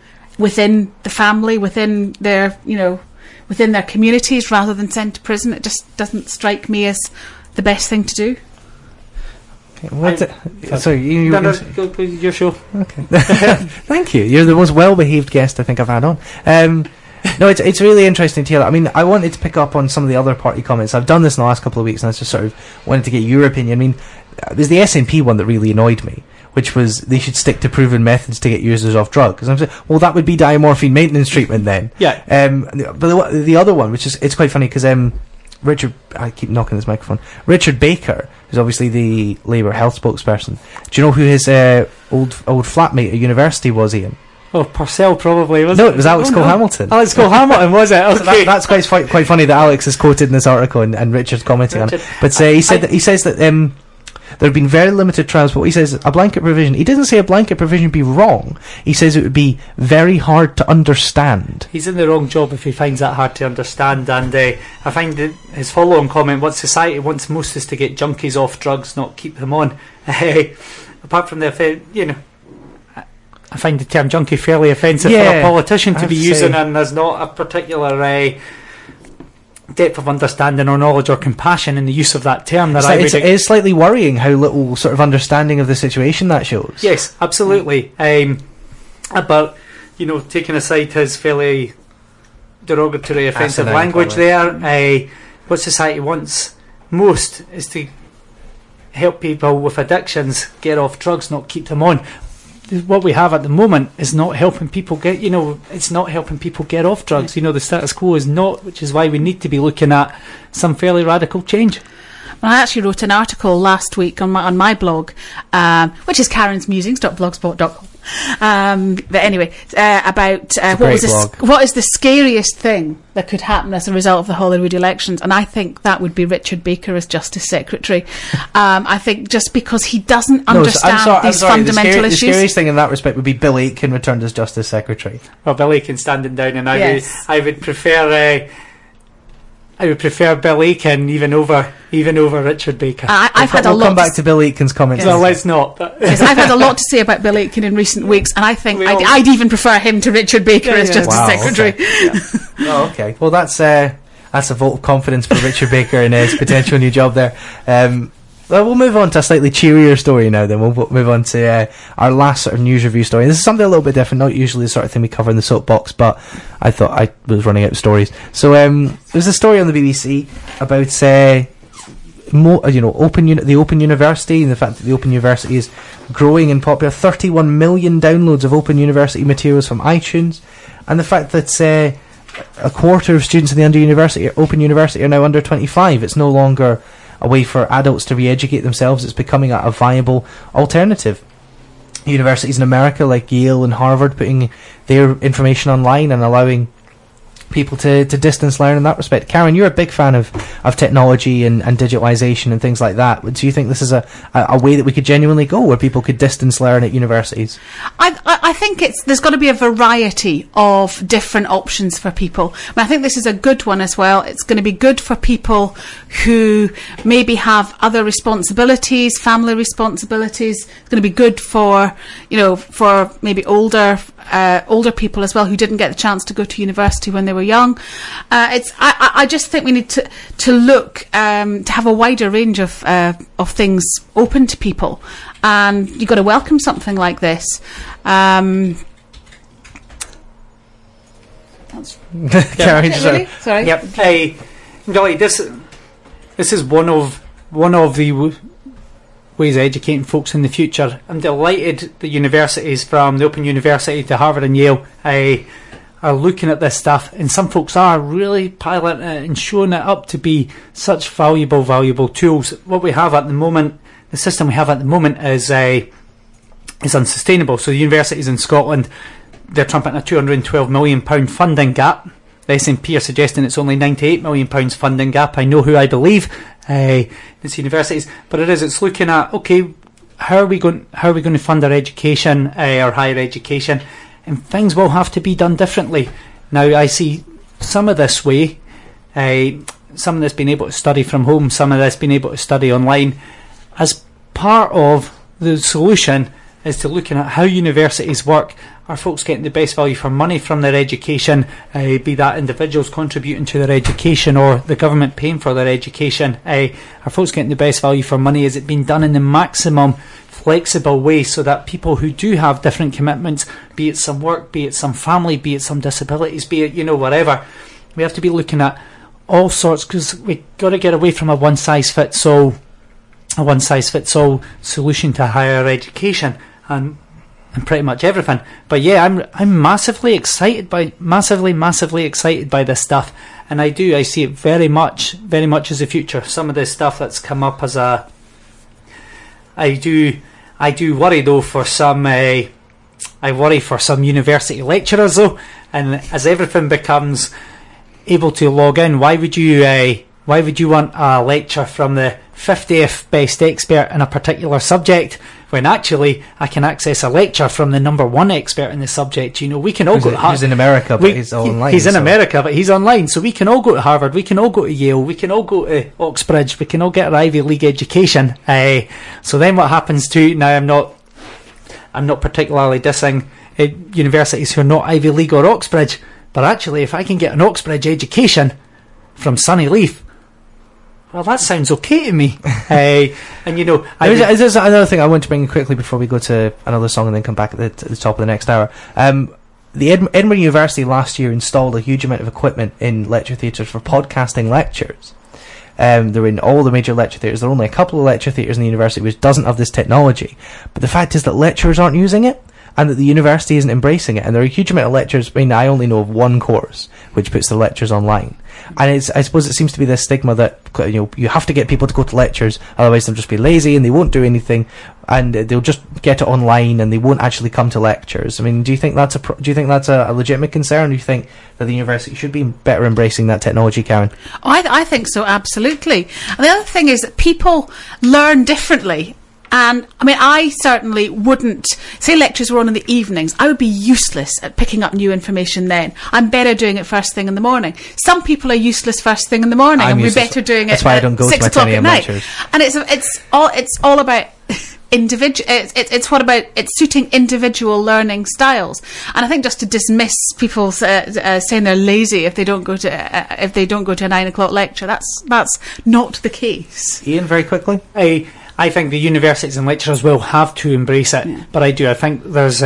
within the family, within their within their communities, rather than sent to prison? It just doesn't strike me as the best thing to do. Sorry, your show. Okay. Thank you. You're the most well-behaved guest I think I've had on. No, it's really interesting to hear that. I mean, I wanted to pick up on some of the other party comments. I've done this in the last couple of weeks, and I just sort of wanted to get your opinion. I mean, there's the SNP one that really annoyed me, which was they should stick to proven methods to get users off drugs. And I'm saying, well, that would be diamorphine maintenance treatment then. Yeah. But the other one, which is, it's quite funny because Richard, I keep knocking this microphone. Richard Baker, who's obviously the Labour health spokesperson. Do you know who his old flatmate at university was, Ian? Oh, Purcell probably, wasn't No, it? it was Alex Cole-Hamilton. Alex Cole-Hamilton, was it? Okay. So that's quite funny that Alex is quoted in this article and Richard's commenting on it. But he says that there have been very limited trials, but he says a blanket provision. He doesn't say a blanket provision would be wrong. He says it would be very hard to understand. He's in the wrong job if he finds that hard to understand. And I find that his follow-on comment, what society wants most is to get junkies off drugs, not keep them on. Apart from the, I find the term junkie fairly offensive for a politician to be using, and there's not a particular depth of understanding or knowledge or compassion in the use of that term. It is slightly worrying how little sort of understanding of the situation that shows. Yes, absolutely. But, taking aside his fairly derogatory, offensive language there, what society wants most is to help people with addictions get off drugs, not keep them on. What we have at the moment is not helping people get, it's not helping people get off drugs. The status quo is not, which is why we need to be looking at some fairly radical change. Well, I actually wrote an article last week on my blog, which is karensmusings.blogspot.com. But anyway, about what is the scariest thing that could happen as a result of the Holyrood elections, and I think that would be Richard Baker as Justice Secretary. I think just because he doesn't understand these fundamental issues. The scariest thing in that respect would be Bill Aitken returned as Justice Secretary. Well, Bill Aitken standing down, and I would prefer Bill Aitken even over Richard Baker. We'll come back to Bill Aitken's comments. No, let's not. Yes, I've had a lot to say about Bill Aitken in recent weeks, and I think I'd even prefer him to Richard Baker as Justice Secretary. Okay. Oh, okay. Well, that's a vote of confidence for Richard Baker in his potential new job there. Well, we'll move on to a slightly cheerier story now then. We'll move on to our last sort of news review story. This is something a little bit different, not usually the sort of thing we cover in the soapbox, but I thought I was running out of stories. So there's a story on the BBC about the Open University, and the fact that the Open University is growing in popular. 31 million downloads of Open University materials from iTunes, and the fact that a quarter of students in the Open University are now under 25. It's no longer a way for adults to re-educate themselves. It's becoming a viable alternative. Universities in America like Yale and Harvard putting their information online and allowing people to distance learn in that respect. Karen, you're a big fan of technology and digitalisation and things like that. Do you think this is a way that we could genuinely go where people could distance learn at universities? I think there's got to be a variety of different options for people. I think this is a good one as well. It's going to be good for people who maybe have other responsibilities, family responsibilities. It's going to be good for maybe older people as well who didn't get the chance to go to university when they were young. I just think we need to look to have a wider range of things open to people, and you've got to welcome something like this. Karen, really? Sorry. Yep. This is one of the ways of educating folks in the future. I'm delighted the universities, from the Open University to Harvard and Yale, are looking at this stuff, and some folks are really piloting it and showing it up to be such valuable tools. What we have at the moment, the system we have at the moment is unsustainable. So the universities in Scotland, they're trumpeting a £212 million funding gap. The SNP are suggesting it's only £98 million funding gap. I know who I believe. It's universities, but it's looking at, okay, how are we going to fund our education, our higher education, and things will have to be done differently. Now I see some of this way, some of this being able to study from home, some of this being able to study online, as part of the solution is to looking at how universities work. Are folks getting the best value for money from their education, be that individuals contributing to their education or the government paying for their education? Are folks getting the best value for money? Is it being done in the maximum flexible way so that people who do have different commitments, be it some work, be it some family, be it some disabilities, be it, whatever, we have to be looking at all sorts, because we've got to get away from a one-size-fits-all solution to higher education and pretty much everything. But yeah, I'm massively excited by this stuff, and I see it very much as the future. Some of the stuff that's come up as I do worry though for some. I worry for some university lecturers though, and as everything becomes able to log in, why would you want a lecture from the 50th best expert in a particular subject when actually I can access a lecture from the number one expert in the subject? We can all go to Harvard. He's in America, but he's online. He's in America, but he's online, so we can all go to Harvard, we can all go to Yale, we can all go to Oxbridge, we can all get our Ivy League education. So then what happens to, now I'm not particularly dissing universities who are not Ivy League or Oxbridge, but actually if I can get an Oxbridge education from Sunny Leaf, well, that sounds okay to me. There's another thing I want to bring in quickly before we go to another song and then come back at the top of the next hour. The Edinburgh University last year installed a huge amount of equipment in lecture theatres for podcasting lectures. They're in all the major lecture theatres. There are only a couple of lecture theatres in the university which doesn't have this technology. But the fact is that lecturers aren't using it, and that the university isn't embracing it. And there are a huge amount of lectures. I mean, I only know of one course which puts the lectures online. And I suppose it seems to be this stigma that you have to get people to go to lectures, otherwise they'll just be lazy and they won't do anything, and they'll just get it online and they won't actually come to lectures. I mean, do you think that's a legitimate concern? Do you think that the university should be better embracing that technology, Karen? I think so, absolutely. And the other thing is that people learn differently. And I mean, I certainly wouldn't say lectures were on in the evenings. I would be useless at picking up new information then. I'm better doing it first thing in the morning. Some people are useless first thing in the morning, and we're better doing it at 6 o'clock at night. And it's all about individual. It's suiting individual learning styles. And I think just to dismiss people saying they're lazy if they don't go to a 9 o'clock lecture, that's not the case. Ian, very quickly. I think the universities and lecturers will have to embrace it, but I think there's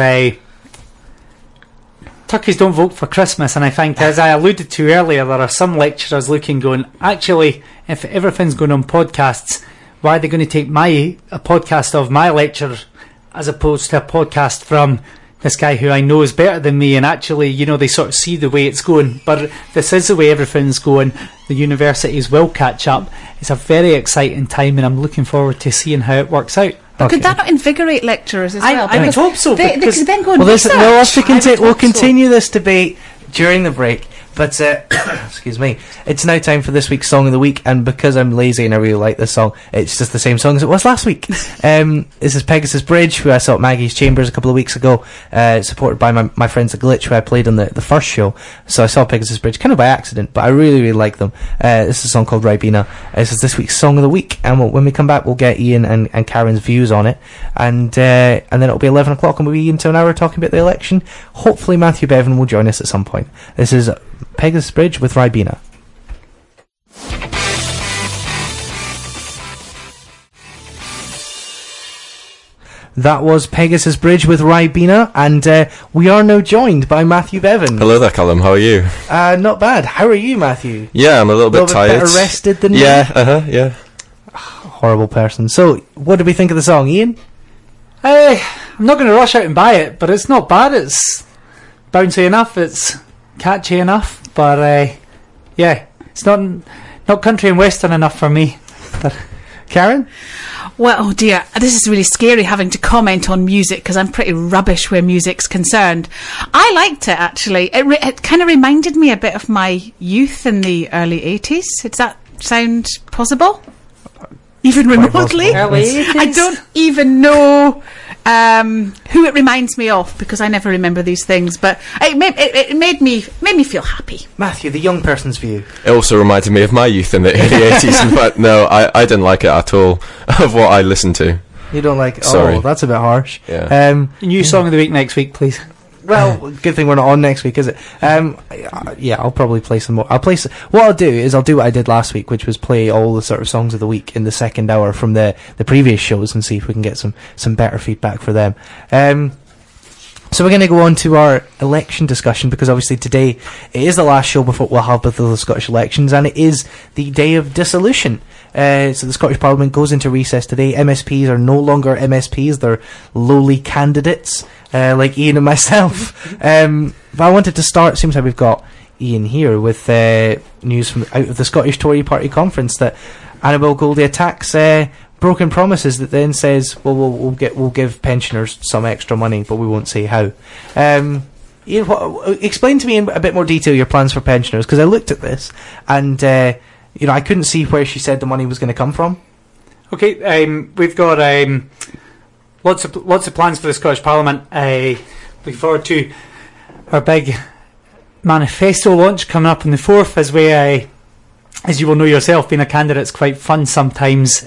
turkeys don't vote for Christmas, and I think, as I alluded to earlier, there are some lecturers going, actually, if everything's going on podcasts, why are they going to take a podcast of my lecture as opposed to a podcast from this guy who I know is better than me, and actually, they sort of see the way it's going. But this is the way everything's going. The universities will catch up. It's a very exciting time, and I'm looking forward to seeing how it works out. But could that not invigorate lecturers as well? I would hope so. They could then go and we'll continue this debate during the break. But, excuse me, it's now time for this week's Song of the Week, and because I'm lazy and I really like this song, it's just the same song as it was last week. This is Pegasus Bridge, who I saw at Maggie's Chambers a couple of weeks ago, supported by my friends at Glitch, who I played on the first show. So I saw Pegasus Bridge kind of by accident, but I really, really like them. This is a song called Ribena. This is this week's Song of the Week, and when we come back, we'll get Ian and Karen's views on it, and then it'll be 11 o'clock, and we'll be into an hour talking about the election. Hopefully Matthew Bevan will join us at some point. This is Pegasus Bridge with Ribena. That was Pegasus Bridge with Ribena, and we are now joined by Matthew Bevan. Hello there, Callum. How are you? Not bad. How are you, Matthew? Yeah, I'm a little bit tired. Better rested than yeah, me? Yeah. Horrible person. So, what did we think of the song, Ian? I'm not going to rush out and buy it, but it's not bad. It's bouncy enough. It's catchy enough. But it's not country and western enough for me. But Karen? Well, oh dear, this is really scary having to comment on music because I'm pretty rubbish where music's concerned. I liked it, actually. It kind of reminded me a bit of my youth in the early 80s. Does that sound possible? Even remotely? Early 80s? I don't even know who it reminds me of because I never remember these things, but it made me feel happy. Matthew, the young person's view. It also reminded me of my youth in the early 80s, but no, I didn't like it at all of what I listened to. You don't like it? Sorry. Oh, that's a bit harsh. Yeah. New Song of the Week next week, please. Well, good thing we're not on next week, is it? Yeah, I'll probably play some more. What I'll do is I'll do what I did last week, which was play all the sort of songs of the week in the second hour from the previous shows and see if we can get some better feedback for them. So we're going to go on to our election discussion, because obviously today it is the last show before we'll have both of the Scottish elections, and it is the day of dissolution. So the Scottish Parliament goes into recess today. MSPs are no longer MSPs, they're lowly candidates, like Ian and myself. But I wanted to start, seems like we've got Ian here, with news from out of the Scottish Tory Party conference that Annabel Goldie attacks broken promises that then says, well, we'll give pensioners some extra money, but we won't say how. Ian, explain to me in a bit more detail your plans for pensioners, because I looked at this and I couldn't see where she said the money was going to come from. Okay, we've got lots of plans for the Scottish Parliament. Looking forward to our big manifesto launch coming up on the 4th, as you will know yourself, being a candidate's quite fun sometimes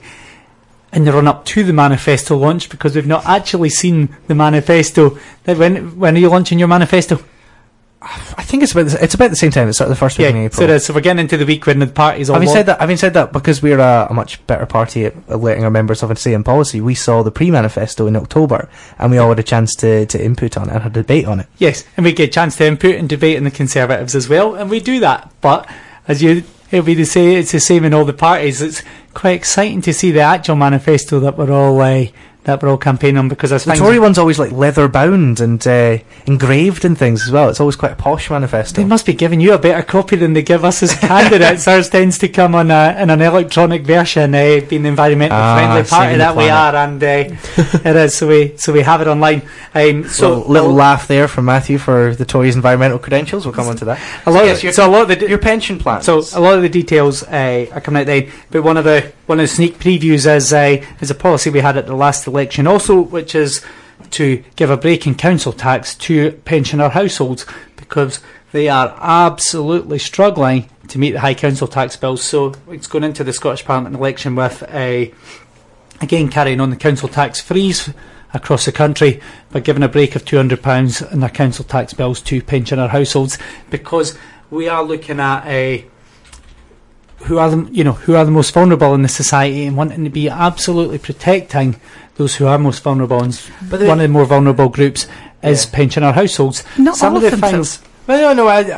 in the run-up to the manifesto launch, because we've not actually seen the manifesto. When are you launching your manifesto? I think it's about the same time. It's sort of the first week in April. So it is. So we're getting into the week when the parties all... Having said that, because we're a much better party at letting our members have a say in policy, we saw the pre-manifesto in October, and we all had a chance to input on it and had a debate on it. Yes, and we get a chance to input and debate in the Conservatives as well, and we do that. But it'll be it's the same in all the parties. It's quite exciting to see the actual manifesto that we're all campaigning on, because the Tory one's always like leather bound and engraved and things as well. It's always quite a posh manifesto. They must be giving you a better copy than they give us as candidates. Ours tends to come in an electronic version, being the environmental friendly party that we are, and it is. So we have it online. So little laugh there from Matthew for the Tories' environmental credentials. We'll come on to that. Your pension plans. So a lot of the details are coming out then. But one of the sneak previews is a policy we had at the last election also, which is to give a break in council tax to pensioner households, because they are absolutely struggling to meet the high council tax bills. So it's going into the Scottish Parliament election with again carrying on the council tax freeze across the country, but giving a break of £200 in their council tax bills to pensioner households, because we are looking at who are the most vulnerable in the society, and wanting to be absolutely protecting those who are most vulnerable. And one of the more vulnerable groups is pensioner households. Not some all of them. Things. Well, no, I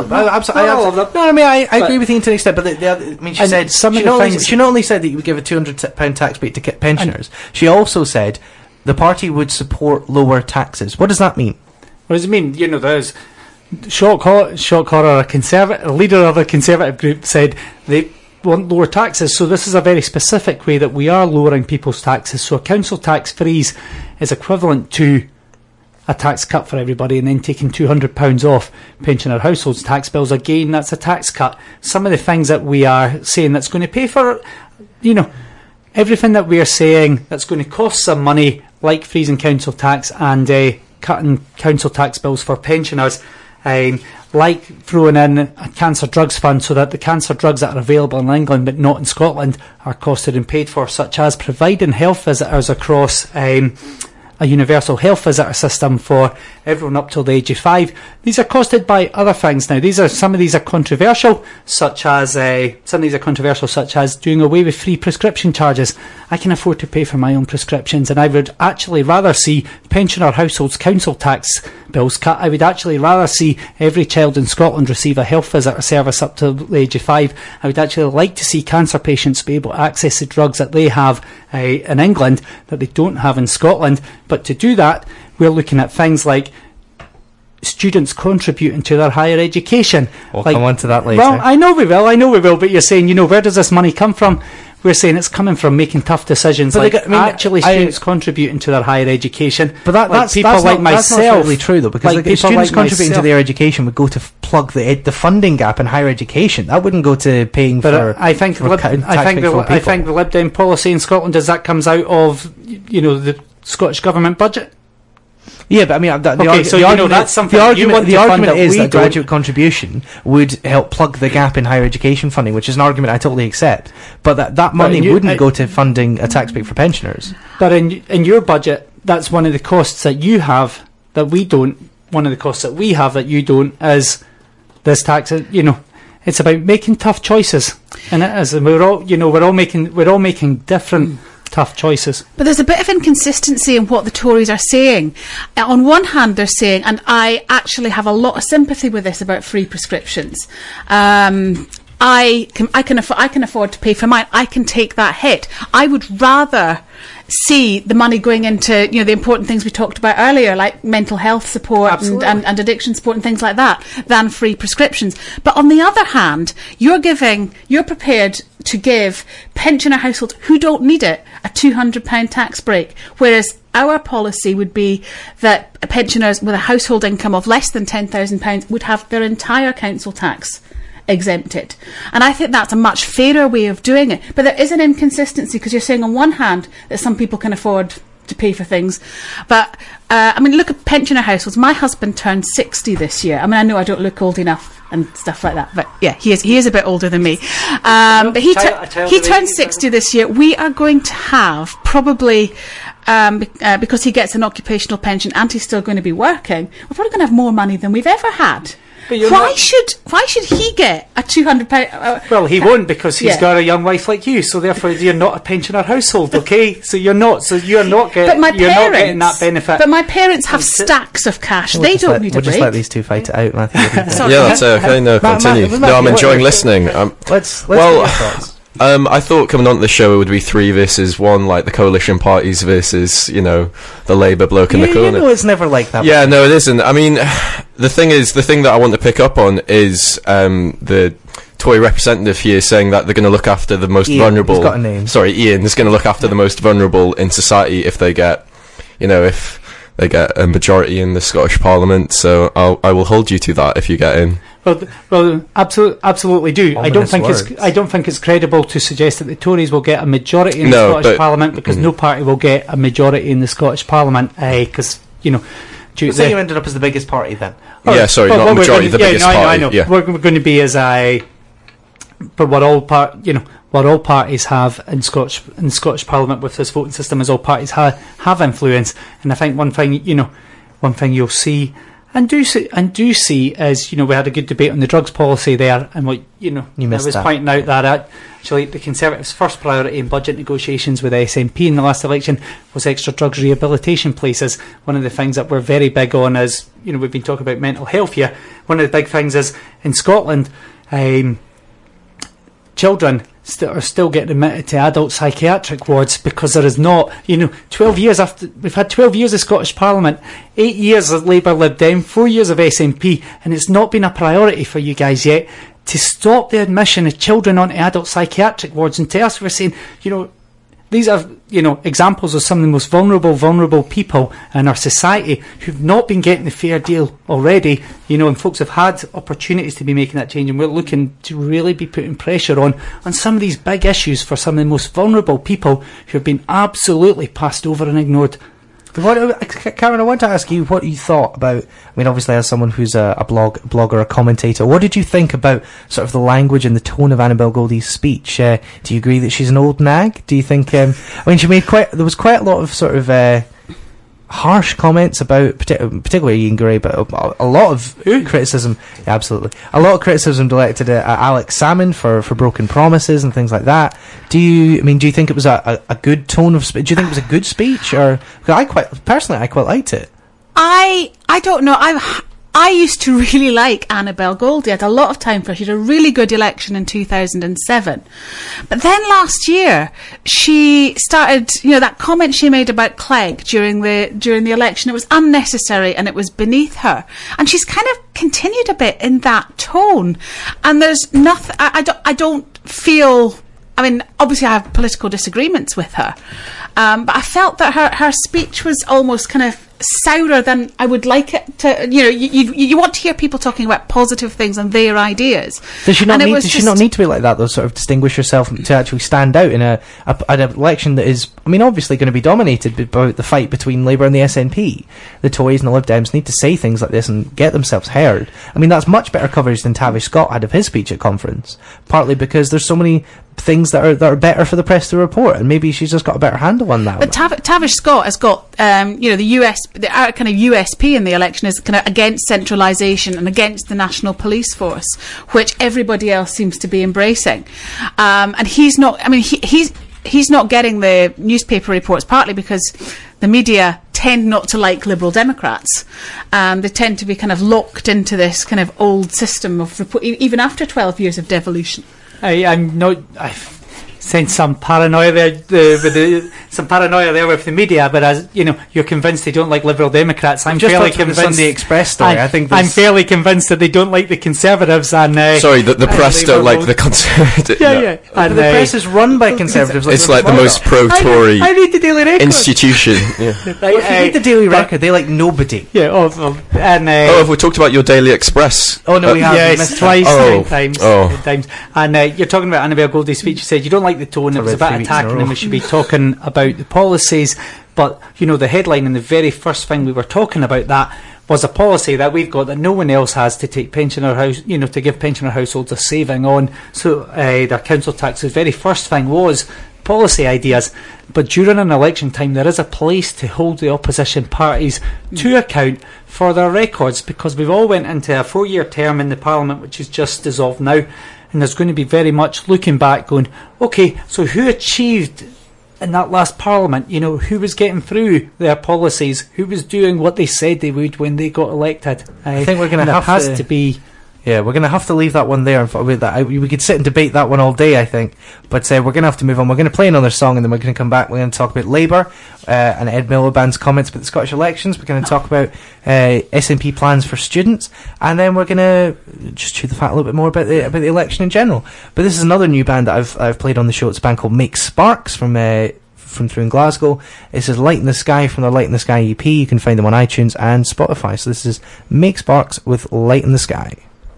agree with you to an extent, but she said she not only said that you would give a £200 tax break to pensioners, she also said the party would support lower taxes. What does that mean? What does it mean? There's Shock horror, a leader of a Conservative group said they want lower taxes. So this is a very specific way that we are lowering people's taxes. So a council tax freeze is equivalent to a tax cut for everybody, and then taking £200 off pensioner households' tax bills. Again, that's a tax cut. Some of the things that we are saying that's going to pay for, everything that we are saying that's going to cost some money, like freezing council tax and cutting council tax bills for pensioners. Like throwing in a cancer drugs fund, so that the cancer drugs that are available in England but not in Scotland are costed and paid for, such as providing health visitors across a universal health visitor system for everyone up till the age of 5. These are costed by other things now. Some of these are controversial, such as doing away with free prescription charges. I can afford to pay for my own prescriptions, and I would actually rather see pensioner households' council tax bills cut. I would actually rather see every child in Scotland receive a health visitor service up to the age of 5. I would actually like to see cancer patients be able to access the drugs that they have in England that they don't have in Scotland. But to do that, we're looking at things like students contributing to their higher education. We'll come on to that later. Well, I know we will, but you're saying, where does this money come from? We're saying it's coming from making tough decisions, but students contributing to their higher education. But that's not really true, though, because students contributing to their education would go to plug the funding gap in higher education. That wouldn't go to paying for. I think the Lib Dem policy in Scotland is that comes out of the Scottish government budget. Yeah, but the argument is that graduate contribution would help plug the gap in higher education funding, which is an argument I totally accept. But that money wouldn't go to funding a tax break for pensioners. But in your budget, that's one of the costs that you have that we don't, one of the costs that we have that you don't, is this tax. It's about making tough choices, and it is. And we're all making different tough choices. But there's a bit of inconsistency in what the Tories are saying. On one hand, they're saying, and I actually have a lot of sympathy with this about free prescriptions. I can afford to pay for mine. I can take that hit. I would rather see the money going into the important things we talked about earlier, like mental health support and addiction support and things like that, than free prescriptions. But on the other hand, you're prepared to give pensioner households who don't need it a £200 tax break, whereas our policy would be that pensioners with a household income of less than £10,000 would have their entire council tax exempted. And I think that's a much fairer way of doing it. But there is an inconsistency, because you're saying on one hand that some people can afford to pay for things, but look at pensioner households. My husband turned 60 this year. I know I don't look old enough and stuff like that, but yeah, he is a bit older than me. But he turned 60 this year. We are going to have probably because he gets an occupational pension and he's still going to be working, we're probably going to have more money than we've ever had. Why should he get a £200? Well, he won't, because he's got a young wife like you. So therefore, you're not a pensioner household, okay? So you're not getting that benefit. But my parents have stacks of cash. They don't need a break. We'll just let these two fight it out, Matthew. Yeah, that's okay. No, continue. No, I'm enjoying listening. Let's get your thoughts. I thought coming on the show it would be 3 versus 1, like the coalition parties versus, the Labour bloke in the corner. It's never like that. Yeah, no, it isn't. The thing that I want to pick up on is the Tory representative here saying that they're going to look after the most vulnerable. He's got a name. Sorry, Ian is going to look after the most vulnerable in society if they get, if they get a majority in the Scottish Parliament. So I will hold you to that if you get in. Well, absolutely do. I don't think it's credible to suggest that the Tories will get a majority in the Scottish Parliament, because no party will get a majority in the Scottish Parliament. Because so you ended up as the biggest party then. Not majority, the biggest party. I know. Yeah. We're going to be but what all parties have in Scottish Parliament with this voting system is all parties have influence. And I think one thing you'll see. And do see is, we had a good debate on the drugs policy there, and pointing out that actually the Conservatives' first priority in budget negotiations with SNP in the last election was extra drugs rehabilitation places. One of the things that we're very big on is, we've been talking about mental health here. One of the big things is in Scotland, children are still getting admitted to adult psychiatric wards because there is not, 12 years after, we've had 12 years of Scottish Parliament, 8 years of Labour Lib Dem, 4 years of SNP, and it's not been a priority for you guys yet to stop the admission of children onto adult psychiatric wards. And to us, we're saying, these are, examples of some of the most vulnerable people in our society who've not been getting the fair deal already, and folks have had opportunities to be making that change, and we're looking to really be putting pressure on some of these big issues for some of the most vulnerable people who have been absolutely passed over and ignored. Karen, I want to ask you what you thought about, obviously as someone who's a blogger, a commentator, what did you think about sort of the language and the tone of Annabel Goldie's speech? Do you agree that she's an old nag? Do you think, she made there was quite a lot of sort of harsh comments about, particularly Ian Gray, but a lot of criticism, absolutely, a lot of criticism directed at Alex Salmond for broken promises and things like that. Do you think it was a good tone of speech? Do you think it was a good speech? Or, cause I quite liked it. I don't know. I used to really like Annabel Goldie. I had a lot of time for her. She had a really good election in 2007. But then last year, she started, that comment she made about Clegg during the election, it was unnecessary and it was beneath her. And she's kind of continued a bit in that tone. And there's nothing, I don't feel, obviously I have political disagreements with her. But I felt that her speech was almost kind of sourer than I would like it to. You want to hear people talking about positive things and their ideas. Does she not need to be like that, though, sort of distinguish herself to actually stand out in an election that is, obviously going to be dominated by the fight between Labour and the SNP? The Tories and the Lib Dems need to say things like this and get themselves heard. That's much better coverage than Tavish Scott had of his speech at conference, partly because there's so many things that are better for the press to report, and maybe she's just got a better handle on that. But Tavish Scott has got, our kind of USP in the election is kind of against centralisation and against the national police force, which everybody else seems to be embracing. And he's not. I mean, he's not getting the newspaper reports partly because the media tend not to like Liberal Democrats. They tend to be kind of locked into this kind of old system of report, even after 12 years of devolution. I sense some paranoia there, with the media, but as you know, you're convinced they don't like Liberal Democrats. I'm fairly convinced. Sunday Express story. I think I'm fairly convinced that they don't like the Conservatives and. Sorry, the press don't like the Conservatives. Yeah. And the press is run by Conservatives. It's like the most pro-Tory I read the Daily Record institution. Yeah. If you read the Daily Record, they like nobody. Yeah. Have we talked about your Daily Express? Oh no, we have. Yes, twice, 10 times. 10 times. And you're talking about Annabelle Goldie's speech. You said you don't like the tone. It was a bit attacking, and we should be talking about the policies. But you know, the headline and the very first thing we were talking about that was a policy that we've got that no one else has, to take pensioner house, to give pensioner households a saving on their council tax. The very first thing was policy ideas. But during an election time, there is a place to hold the opposition parties to account for their records, because we've all went into a 4-year term in the Parliament, which is just dissolved now. And there's going to be very much looking back going, okay, so who achieved in that last Parliament? Who was getting through their policies? Who was doing what they said they would when they got elected? I think we're going to have to be... Yeah, we're going to have to leave that one there. We could sit and debate that one all day, I think. But we're going to have to move on. We're going to play another song, and then we're going to come back. We're going to talk about Labour and Ed Miliband's comments about the Scottish elections. We're going to talk about SNP plans for students, and then we're going to just chew the fat a little bit more about the election in general. But this is another new band that I've played on the show. It's a band called Make Sparks from through in Glasgow. This is Light in the Sky from their Light in the Sky EP. You can find them on iTunes and Spotify. So this is Make Sparks with Light in the Sky.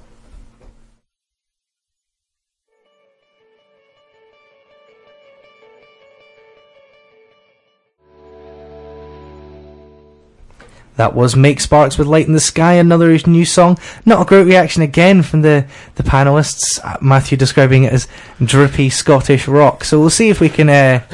That was Make Sparks with Light in the Sky, another new song. Not a great reaction again from the panellists. Matthew describing it as drippy Scottish rock. So we'll see if we can...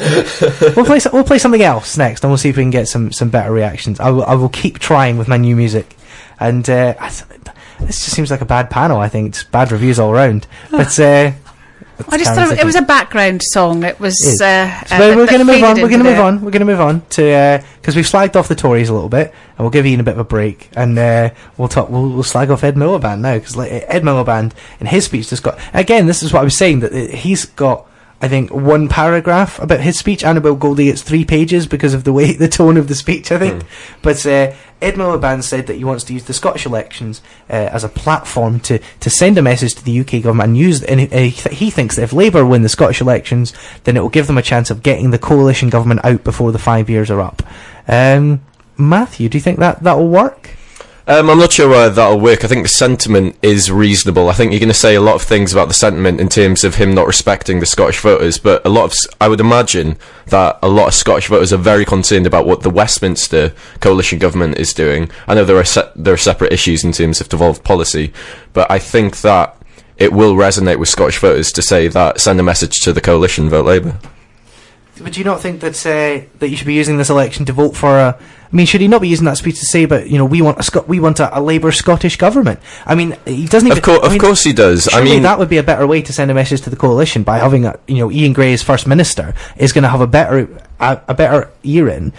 we'll play something else next, and we'll see if we can get some better reactions. I will keep trying with my new music. And this just seems like a bad panel, I think. It's bad reviews all around. But... I just thought it was a background song. It was. So we're going to move on. We're going to move on to because we've slagged off the Tories a little bit, and we'll give Ian a bit of a break, and we'll talk. We'll slag off Ed Miliband now, because Ed Miliband in his speech just got. Again, this is what I was saying, that he's got, I think, one paragraph about his speech. Annabelle Goldie gets 3 pages because of the tone of the speech, I think. But Ed Miliband said that he wants to use the Scottish elections as a platform to send a message to the UK government, and he thinks that if Labour win the Scottish elections, then it will give them a chance of getting the coalition government out before the 5 years are up. Matthew, do you think that will work? I'm not sure whether that'll work. I think the sentiment is reasonable. I think you're going to say a lot of things about the sentiment in terms of him not respecting the Scottish voters, but I would imagine that a lot of Scottish voters are very concerned about what the Westminster coalition government is doing. I know there are separate issues in terms of devolved policy, but I think that it will resonate with Scottish voters to say that, send a message to the coalition, vote Labour. But do you not think that you should be using this election to vote for a... I mean, should he not be using that speech to say, but we want a Labour Scottish government? I mean, he doesn't even... Of course he does. Surely that would be a better way to send a message to the coalition, by having Ian Gray as First Minister is going to have a better ear in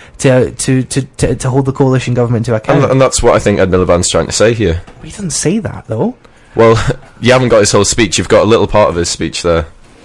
to hold the coalition government to account. And that's what I think Ed Miliband's trying to say here. But he doesn't say that, though. Well, you haven't got his whole speech. You've got a little part of his speech there.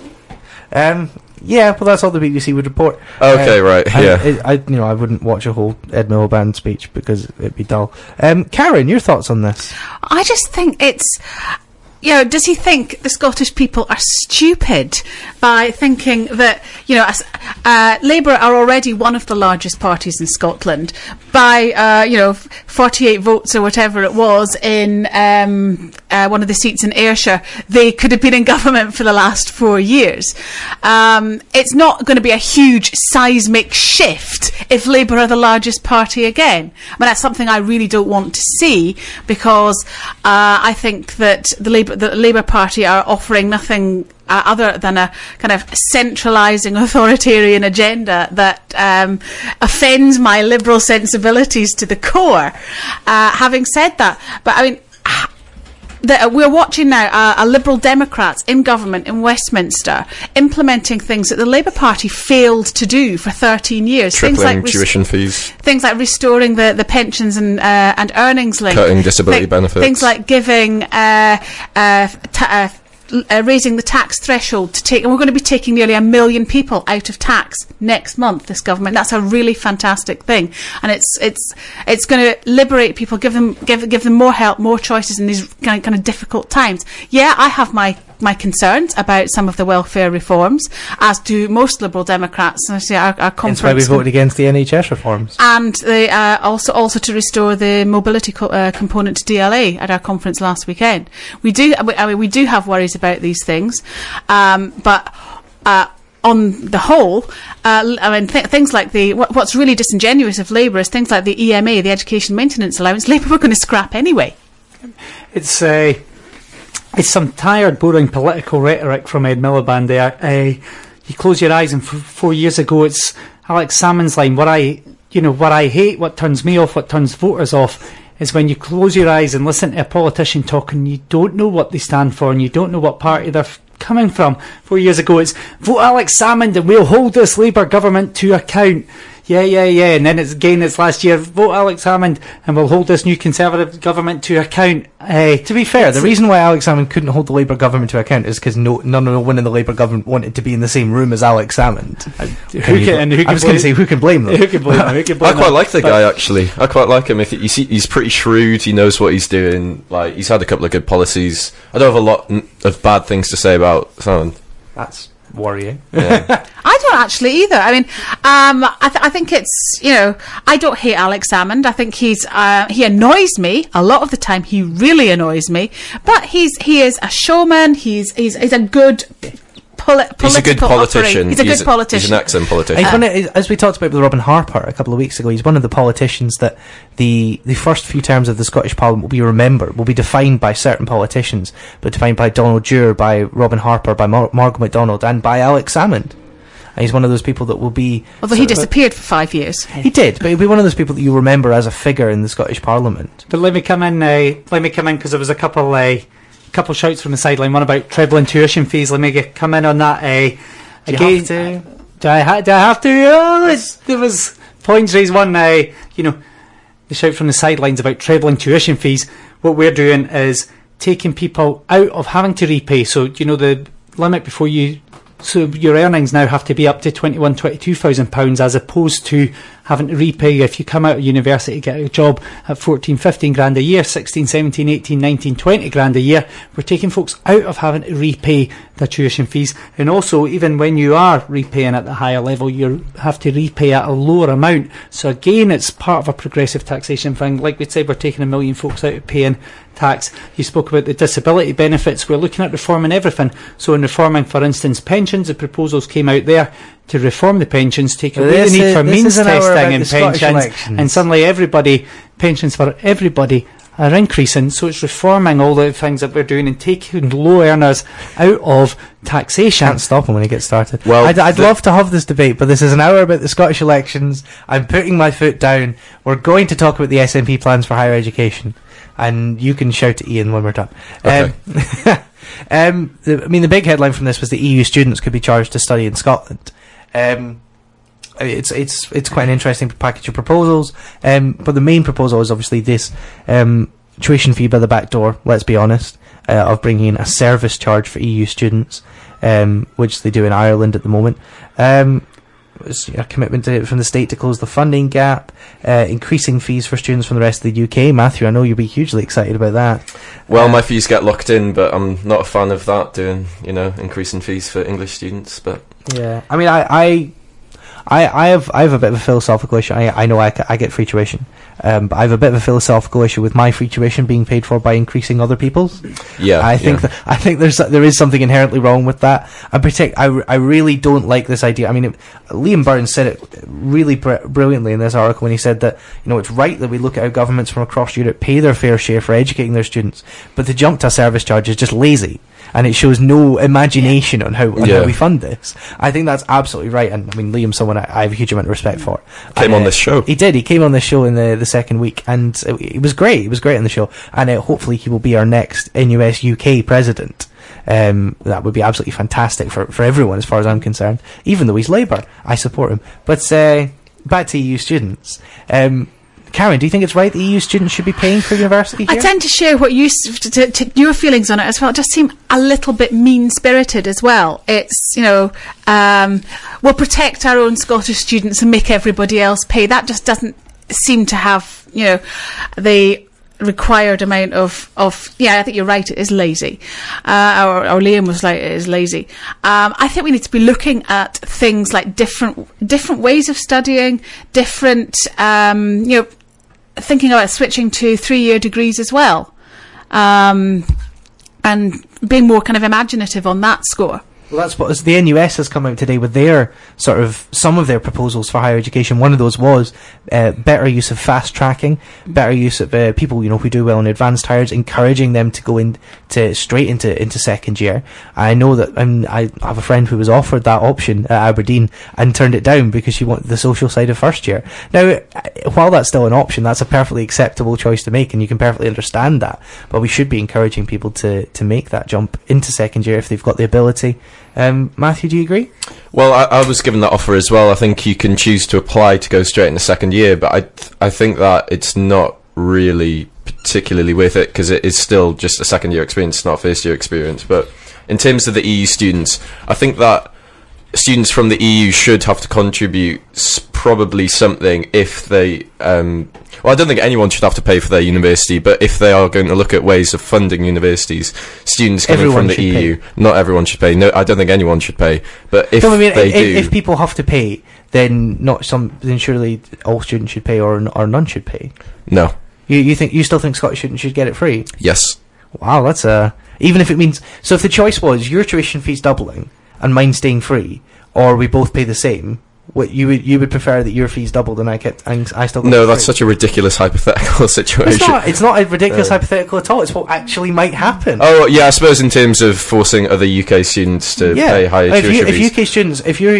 Yeah, well, that's all the BBC would report. Okay, right, yeah. I wouldn't watch a whole Ed Miliband speech because it'd be dull. Karen, your thoughts on this? I just think it's... does he think the Scottish people are stupid by thinking that, Labour are already one of the largest parties in Scotland by, 48 votes or whatever it was in one of the seats in Ayrshire. They could have been in government for the last 4 years. It's not going to be a huge seismic shift if Labour are the largest party again. I mean, that's something I really don't want to see, because I think that the the Labour Party are offering nothing other than a kind of centralising authoritarian agenda that offends my liberal sensibilities to the core. Having said that, but I mean, we're watching now a Liberal Democrats in government in Westminster implementing things that the Labour Party failed to do for 13 years. Tripling things like tuition fees. Things like restoring the pensions and earnings link. Cutting disability benefits. Things like giving raising the tax threshold to take, and we're going to be taking nearly 1 million people out of tax next month, this government. That's a really fantastic thing, and it's going to liberate people, give them more help, more choices in these kind of difficult times. Yeah, I have my concerns about some of the welfare reforms, as do most Liberal Democrats, and I say our conference. That's why we voted against the NHS reforms, and they also to restore the mobility component to DLA at our conference last weekend. We do have worries about these things, but on the whole, I mean, things like what's really disingenuous of Labour is things like the EMA, the Education Maintenance Allowance. Labour were going to scrap anyway. It's some tired, boring political rhetoric from Ed Miliband there. You close your eyes, and 4 years ago, it's Alex Salmond's line. What I hate, what turns me off, what turns voters off, is when you close your eyes and listen to a politician talk, and you don't know what they stand for, and you don't know what party they're coming from. 4 years ago, it's vote Alex Salmond, and we'll hold this Labour government to account. Yeah. And then it's last year, vote Alex Salmond and we'll hold this new Conservative government to account. To be fair, the reason why Alex Salmond couldn't hold the Labour government to account is because no one in the Labour government wanted to be in the same room as Alex Salmond. I was going to say, who can blame them? Who can blame them? I quite like the guy, actually. I quite like him. He's pretty shrewd, he knows what he's doing. Like, he's had a couple of good policies. I don't have a lot of bad things to say about Salmond. That's worrying. Yeah. I don't actually either. I mean, I think it's, I don't hate Alex Salmond. I think he annoys me a lot of the time. He really annoys me. But he is a showman. He's a good he's a good politician. He's a good politician. He's an excellent politician. As we talked about with Robin Harper a couple of weeks ago, he's one of the politicians that the first few terms of the Scottish Parliament will be defined by certain politicians, but defined by Donald Dewar, by Robin Harper, by Margaret MacDonald, and by Alex Salmond. And he's one of those people that will be... Although he disappeared for 5 years. He did, but he'll be one of those people that you remember as a figure in the Scottish Parliament. But let me come in, because there was a couple shouts from the sideline, one about trebling tuition fees. Let me come in on that. Do I have to? There was points raised. One, the shout from the sidelines about trebling tuition fees. What we're doing is taking people out of having to repay. So, the limit before you... So your earnings now have to be up to £22,000 as opposed to having to repay if you come out of university, get a job at 14, 15 grand a year, 16, 17, 18, 19, 20 grand a year. We're taking folks out of having to repay their tuition fees. And also, even when you are repaying at the higher level, you have to repay at a lower amount. So again, it's part of a progressive taxation thing. Like we said, we're taking 1 million folks out of paying tax. You spoke about the disability benefits. We're looking at reforming everything. So in reforming, for instance, pensions, the proposals came out there to reform the pensions, take away the need for means testing in pensions, and suddenly pensions for everybody are increasing. So it's reforming all the things that we're doing and taking low earners out of taxation. Can't stop him when he gets started. Well, I'd love to have this debate, but this is an hour about the Scottish elections. I'm putting my foot down. We're going to talk about the SNP plans for higher education, and you can shout at Ian when we're done. Okay. The big headline from this was that EU students could be charged to study in Scotland. It's quite an interesting package of proposals, but the main proposal is obviously this tuition fee by the back door, let's be honest, of bringing in a service charge for EU students, which they do in Ireland at the moment. It's a commitment from the state to close the funding gap, increasing fees for students from the rest of the UK. Matthew, I know you'll be hugely excited about that. Well, my fees get locked in, but I'm not a fan of that, doing, increasing fees for English students. But yeah, I mean, I have a bit of a philosophical issue. I know I get free tuition, But I have a bit of a philosophical issue with my free tuition being paid for by increasing other people's. Yeah, I think there is something inherently wrong with that. I really don't like this idea. I mean, Liam Burns said it really brilliantly in this article when he said that, you know, it's right that we look at how governments from across Europe pay their fair share for educating their students, but the jump to a service charge is just lazy. And it shows no imagination on how we fund this. I think that's absolutely right. And I mean, Liam's someone I have a huge amount of respect for. Came on this show. He did. He came on this show in the second week, and it was great. He was great on the show. And hopefully he will be our next NUS UK president. That would be absolutely fantastic for everyone, as far as I'm concerned. Even though he's Labour, I support him. But back to EU students. Karen, do you think it's right that EU students should be paying for university here? I tend to share what your feelings on it as well. It just seem a little bit mean-spirited as well. It's, you know, we'll protect our own Scottish students and make everybody else pay. That just doesn't seem to have, you know, the required amount of yeah, I think you're right, it is lazy. Or Liam was like, it is lazy. I think we need to be looking at things like different ways of studying, different, you know, thinking about switching to 3-year degrees as well, and being more kind of imaginative on that score. Well, that's what the NUS has come out today with their sort of some of their proposals for higher education. One of those was better use of fast tracking, better use of people, you know, who do well in advanced hires, encouraging them to go straight into second year. I know that I have a friend who was offered that option at Aberdeen and turned it down because she wanted the social side of first year. Now, while that's still an option, that's a perfectly acceptable choice to make, and you can perfectly understand that. But we should be encouraging people to make that jump into second year if they've got the ability. Matthew, do you agree? Well, I was given that offer as well. I think you can choose to apply to go straight into second year, but I think that it's not really particularly worth it because it is still just a second year experience, not a first year experience. But in terms of the EU students, I think that students from the EU should have to contribute probably something if they... well, I don't think anyone should have to pay for their university, but if they are going to look at ways of funding universities, students coming from the EU, not everyone should pay. No, I don't think anyone should pay. But if they do... If people have to pay, then then surely all students should pay or none should pay. No. You still think Scottish students should get it free? Yes. Wow, that's even if it means... So if the choice was your tuition fees doubling and mine staying free, or we both pay the same, what you would prefer that your fees doubled and I still got No, that's such a ridiculous hypothetical situation. It's not a ridiculous hypothetical at all. It's what actually might happen. Oh yeah, I suppose in terms of forcing other UK students to pay higher tuition fees. If UK students,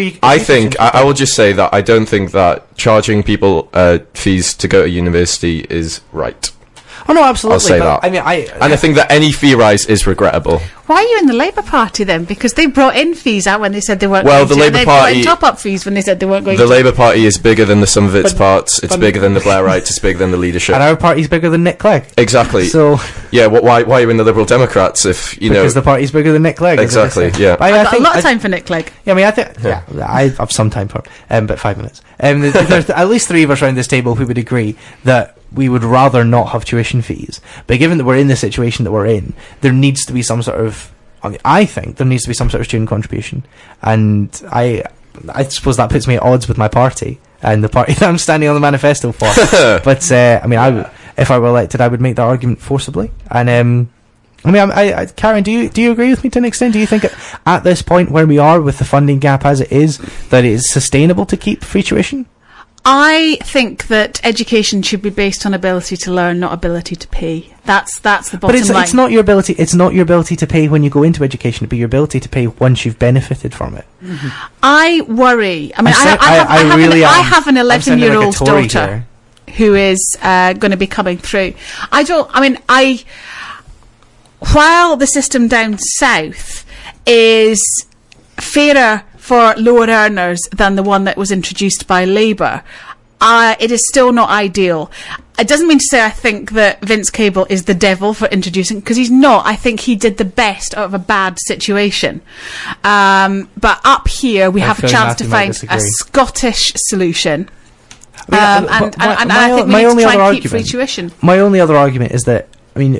I will just say that I don't think that charging people fees to go to university is right. Oh no, absolutely. I'll say that. I mean, I think that any fee rise is regrettable. Why are you in the Labour Party then? Because they brought in fees out when they said they weren't well, going the to. Labour Party brought in top-up fees when they said they weren't going to. The Labour Party is bigger than the sum of its parts. It's bigger than the Blairites. It's bigger than the leadership. And our party's bigger than Nick Clegg. Exactly. So yeah, why are you in the Liberal Democrats if you know? Because the party's bigger than Nick Clegg. Exactly. Yeah. I've got a lot of time for Nick Clegg. Yeah, I mean, I have some time for him, but 5 minutes. There's at least 3 of us around this table who would agree that we would rather not have tuition fees. But given that we're in the situation that we're in, there needs to be some sort of... I think there needs to be some sort of student contribution. And I suppose that puts me at odds with my party and the party that I'm standing on the manifesto for. But, I mean, if I were elected, I would make that argument forcibly. And, I mean, Karen, do you agree with me to an extent? Do you think at this point where we are with the funding gap as it is, that it is sustainable to keep free tuition? I think that education should be based on ability to learn, not ability to pay. That's the bottom line. But it's not your ability. It's not your ability to pay when you go into education. It'd be your ability to pay once you've benefited from it. Mm-hmm. I worry. I mean, I have an 11-year-old daughter who is going to be coming through. While the system down south is fairer for lower earners than the one that was introduced by Labour, it is still not ideal. It doesn't mean to say I think that Vince Cable is the devil for introducing, because he's not. I think he did the best out of a bad situation. But up here we have a chance to find a Scottish solution. I mean, and I think we need to try and keep free tuition. My only other argument is that, I mean,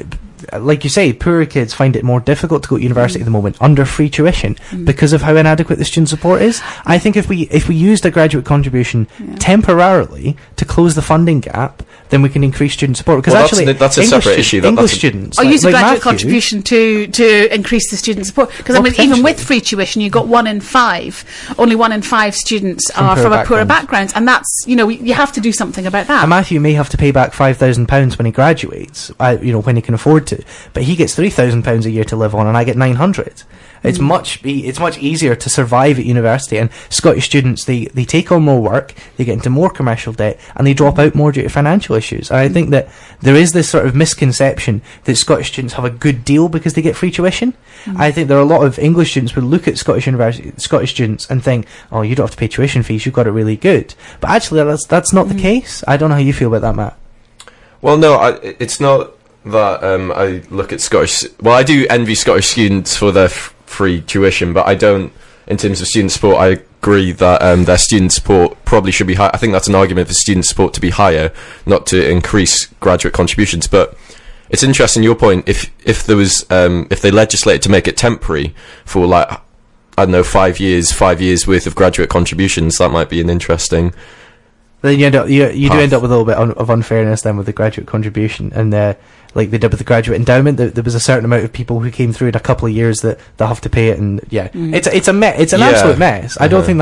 like you say, poorer kids find it more difficult to go to university at the moment under free tuition because of how inadequate the student support is. I think if we used a graduate contribution temporarily to close the funding gap, then we can increase student support. Because actually, that's a separate issue. English students, or use a graduate Matthew, contribution to increase the student support. Because I mean, even with free tuition, you got 1 in 5. Only 1 in 5 students are from a poorer background, and that's, you know, you have to do something about that. And Matthew may have to pay back £5,000 when he graduates, you know, when he can afford to. But he gets £3,000 a year to live on, and I get 900. It's much easier to survive at university, and Scottish students, they take on more work, they get into more commercial debt, and they drop out more due to financial issues. And I think that there is this sort of misconception that Scottish students have a good deal because they get free tuition. I think there are a lot of English students who look at Scottish students and think, oh, you don't have to pay tuition fees, you've got it really good. But actually, that's not the case. I don't know how you feel about that, Matt. Well, no, it's not that I look at Scottish... Well, I do envy Scottish students for their free tuition, but I don't, in terms of student support, I agree that their student support probably should be high. I think that's an argument for student support to be higher, not to increase graduate contributions. But it's interesting, your point, if there was if they legislated to make it temporary for, like, I don't know, 5 years worth of graduate contributions, that might be an interesting... Then you do end up with a little bit of unfairness then with the graduate contribution, and like they did with the graduate endowment, there was a certain amount of people who came through in a couple of years that they'll have to pay it, and it's an absolute mess. I don't think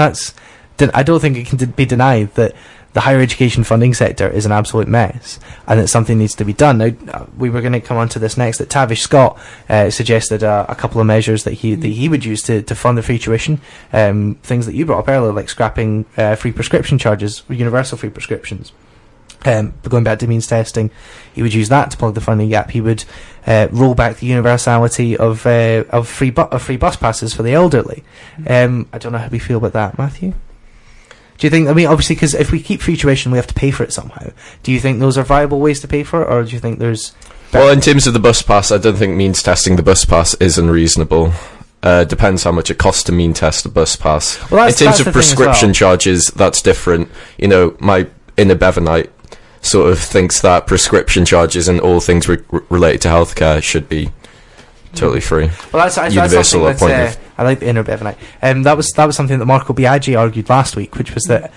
it can be denied that the higher education funding sector is an absolute mess, and that something needs to be done. Now, we were going to come on to this next, that Tavish Scott suggested a couple of measures that he would use to fund the free tuition, things that you brought up earlier, like scrapping free prescription charges, universal free prescriptions. Going back to means testing, he would use that to plug the funding gap. He would roll back the universality of free bus passes for the elderly. I don't know how we feel about that, Matthew. Do you think, I mean, obviously, because if we keep free tuition, we have to pay for it somehow. Do you think those are viable ways to pay for it, or do you think there's... Well, in terms of the bus pass, I don't think means testing the bus pass is unreasonable. Depends how much it costs to mean test a bus pass. Well, in terms of prescription charges, that's different. You know, my inner Bevanite sort of thinks that prescription charges and all things related to healthcare should be totally free. Well, that's universal appointment. I like the inner Bevanite. That was something that Marco Biaggi argued last week, which was that,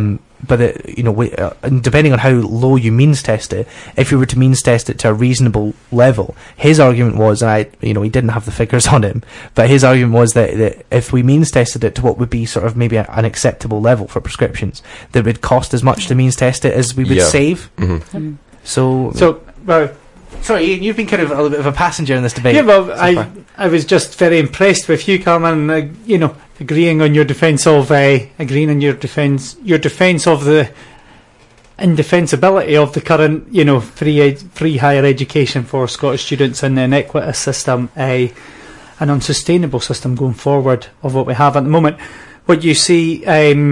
depending on how low you means test it, if you were to means test it to a reasonable level, his argument was, and he didn't have the figures on him, but his argument was that if we means tested it to what would be sort of maybe an acceptable level for prescriptions, that it would cost as much to means test it as we would save. Mm-hmm. Sorry, Ian, you've been kind of a little bit of a passenger in this debate. Yeah, well, I was just very impressed with you, Cameron. Agreeing on your defence of the indefensibility of the current, free higher education for Scottish students and the inequitous system, an unsustainable system going forward of what we have at the moment. What you see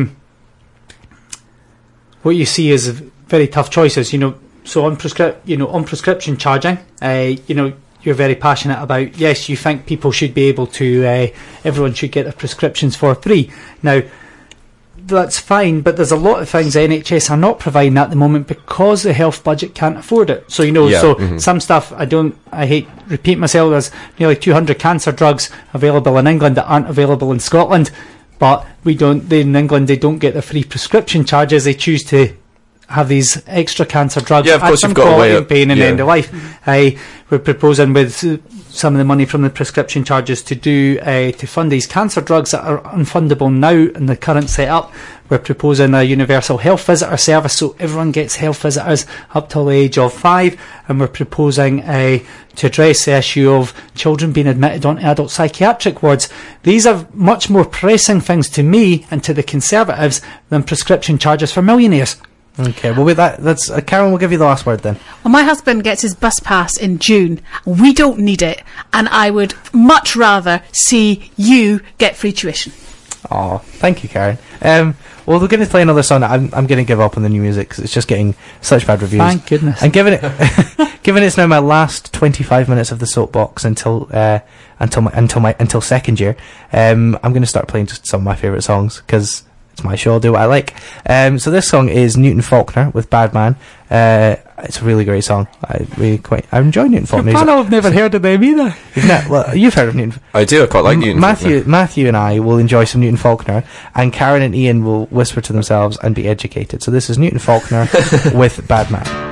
is very tough choices. So on prescription charging, you're very passionate about, yes, you think people should be able to, everyone should get their prescriptions for free. Now, that's fine, but there's a lot of things the NHS are not providing at the moment because the health budget can't afford it. So, some stuff, I hate repeat myself, there's nearly 200 cancer drugs available in England that aren't available in Scotland, but in England they don't get the free prescription charges, they choose to have these extra cancer drugs. Yeah, of course, you've got quality and pain and end of life. We're proposing with some of the money from the prescription charges to fund these cancer drugs that are unfundable now in the current setup. We're proposing a universal health visitor service so everyone gets health visitors up till the age of 5, and we're proposing to address the issue of children being admitted onto adult psychiatric wards. These are much more pressing things to me and to the Conservatives than prescription charges for millionaires. Okay, well, with that's Karen, we'll give you the last word then. Well, my husband gets his bus pass in June. We don't need it, and I would much rather see you get free tuition. Oh, thank you, Karen. Well, we're going to play another song. I'm going to give up on the new music because it's just getting such bad reviews. Thank goodness. And given it's now my last 25 minutes of the soapbox until second year, I'm going to start playing just some of my favourite songs because It's my show, I'll do what I like. So this song is Newton Faulkner with Bad Man. It's a really great song. I enjoy Newton Faulkner. I've never heard of them either. You've heard of Newton. I do. I quite like Newton. Matthew and I will enjoy some Newton Faulkner, and Karen and Ian will whisper to themselves and be educated. So this is Newton Faulkner with Bad Man.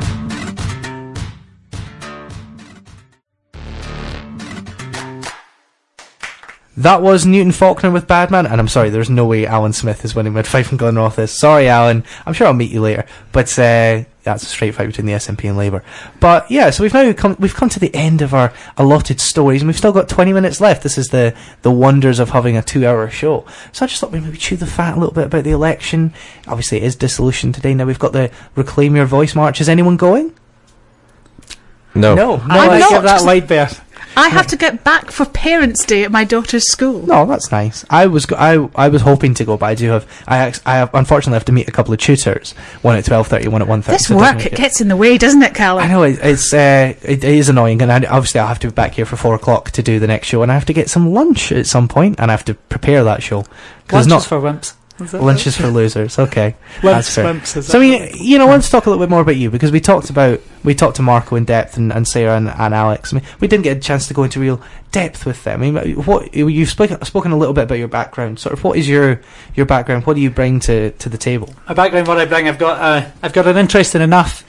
That was Newton Faulkner with Bad Man, and I'm sorry, there's no way Alan Smith is winning mid-fight from Glenrothes is. Sorry, Alan. I'm sure I'll meet you later. But that's a straight fight between the SNP and Labour. But yeah, so we've come to the end of our allotted stories, and we've still got 20 minutes left. This is the wonders of having a 2-hour show. So I just thought we'd maybe chew the fat a little bit about the election. Obviously, it is dissolution today. Now we've got the Reclaim Your Voice march. Is anyone going? No. I'm not. Give that light bear. I have to get back for Parents' Day at my daughter's school. No, that's nice. I was hoping to go, but I unfortunately have to meet a couple of tutors. One at 12:30, one at 1:30. This work, it gets in the way, doesn't it, Callum? I know, it is annoying, and obviously I'll have to be back here for 4 o'clock to do the next show, and I have to get some lunch at some point, and I have to prepare that show. Lunch for wimps. Lunch is for losers. Okay, that's fair. Wimps, so I mean, let's talk a little bit more about you, because we talked to Marco in depth and Sarah and Alex. I mean, we didn't get a chance to go into real depth with them. I mean, what you've spoken a little bit about your background. Sort of, what is your background? What do you bring to the table? My background, what I bring, I've got an interesting enough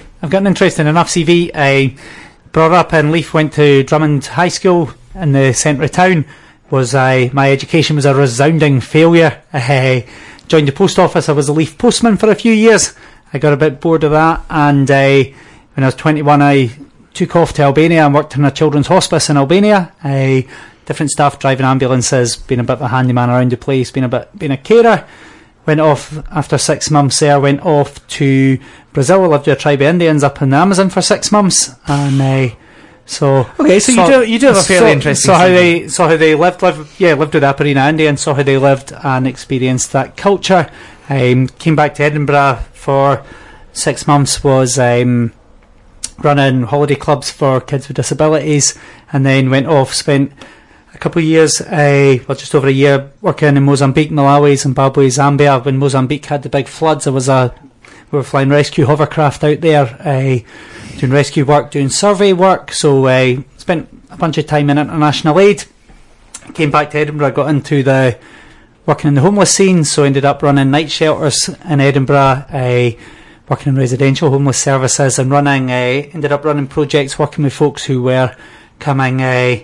CV. I brought up in Leith, went to Drummond High School in the centre of town. My education was a resounding failure. Joined the post office. I was a Leith postman for a few years. I got a bit bored of that, and when I was 21 I took off to Albania and worked in a children's hospice in Albania. Different stuff, driving ambulances, being a bit of a handyman around the place, being a carer. Went off after 6 months there, went off to Brazil. I lived with a tribe of Indians up in the Amazon for 6 months, and you do have a fairly interesting. How they lived with the Aparina Indians, saw how they lived and experienced that culture. Came back to Edinburgh for 6 months, was running holiday clubs for kids with disabilities, and then went off, spent a couple of years, just over a year, working in Mozambique, Malawi, Zimbabwe, Zambia. When Mozambique had the big floods, we were flying rescue hovercraft out there, doing rescue work, doing survey work. So spent a bunch of time in international aid. Came back to Edinburgh, got into working in the homeless scene, so ended up running night shelters in Edinburgh, working in residential homeless services, and ended up running projects working with folks who were coming out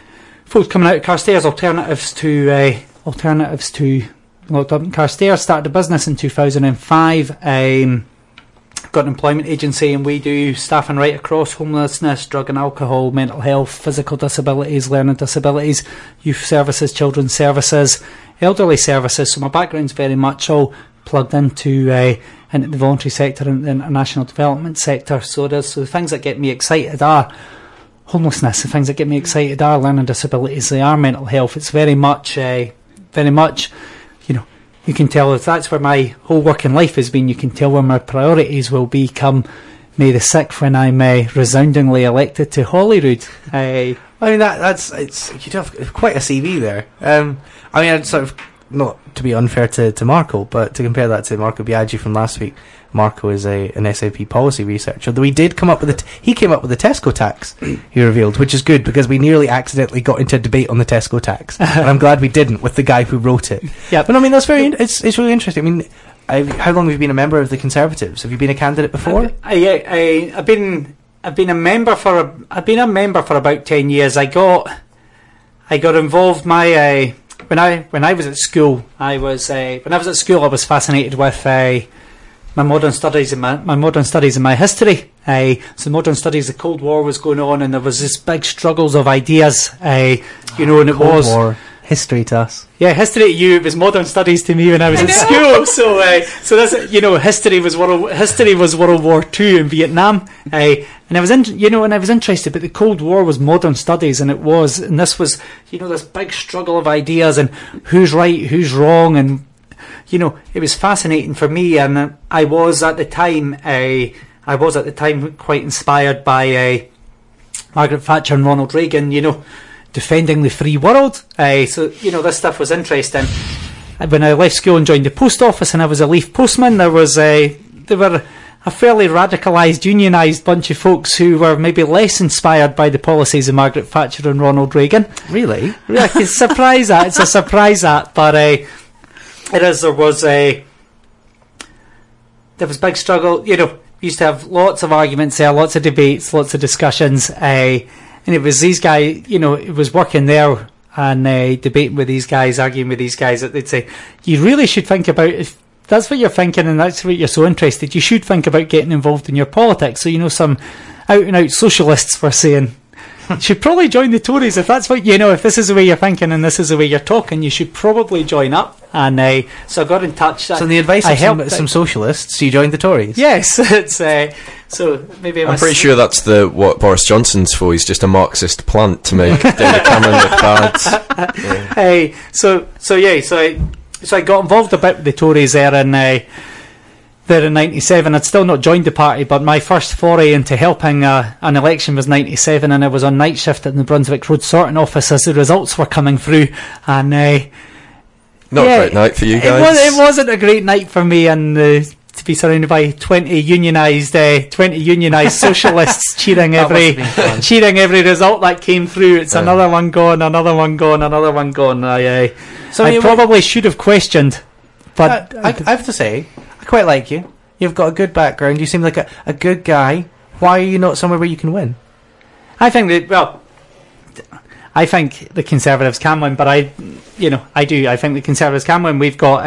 of Carstairs, alternatives to locked up in Carstairs. Started a business in 2005. Got an employment agency, and we do staffing right across homelessness, drug and alcohol, mental health, physical disabilities, learning disabilities, youth services, children's services, elderly services. So my background's very much all plugged into the voluntary sector and the international development sector. So the things that get me excited are homelessness. The things that get me excited are learning disabilities. They are mental health. It's very much. You can tell, if that's where my whole working life has been, you can tell where my priorities will be come May the 6th, when I'm resoundingly elected to Holyrood. I mean, you do have quite a CV there. I mean, I'd sort of, not to be unfair to Marco, but to compare that to Marco Biaggi from last week. Marco is an SNP policy researcher. Though he came up with the Tesco tax, he revealed, which is good, because we nearly accidentally got into a debate on the Tesco tax, and I'm glad we didn't with the guy who wrote it. Yeah, but I mean, that's it's really interesting. I mean, how long have you been a member of the Conservatives? Have you been a candidate before? I've been a member for about 10 years. I got involved. When I was at school, I was fascinated with my modern studies and my history. So modern studies, the Cold War was going on, and there was this big struggles of ideas. And it Cold was War history to us. Yeah, history to you. It was modern studies to me when I was in school. So that's history was World War II in Vietnam. And I was interested, but the Cold War was modern studies, and this was this big struggle of ideas and who's right, who's wrong, and it was fascinating for me. And I was at the time quite inspired by Margaret Thatcher and Ronald Reagan, defending the free world. So this stuff was interesting. when I left school and joined the post office, and I was a Leaf postman, they were a fairly radicalised, unionised bunch of folks who were maybe less inspired by the policies of Margaret Thatcher and Ronald Reagan. Really? It's a surprise that, but there was big struggle. We used to have lots of arguments there, lots of debates, lots of discussions, and it was these guys, it was working there and debating with these guys, arguing with these guys, that they'd say, you really should think about, if that's what you're thinking and that's what you're so interested, you should think about getting involved in your politics. So, some out and out socialists were saying, you should probably join the Tories if that's what, if this is the way you're thinking and this is the way you're talking, you should probably join up. And so I got in touch. So the advice of some socialists, you joined the Tories? Yes. It's so maybe I'm pretty sure that's what Boris Johnson's for. He's just a Marxist plant to make David Cameron look bad. So I got involved a bit with the Tories there in 97. I'd still not joined the party, but my first foray into helping an election was 97, and I was on night shift in the Brunswick Road sorting office as the results were coming through. And not a great night for you guys. It wasn't a great night for me, and to be surrounded by 20 unionised socialists cheering every result that came through. It's another one gone, another one gone, another one gone. I probably should have questioned, but I have to say, I quite like you. You've got a good background. You seem like a good guy. Why are you not somewhere where you can win? I think the Conservatives can win, but I do. I think the Conservatives can win. We've got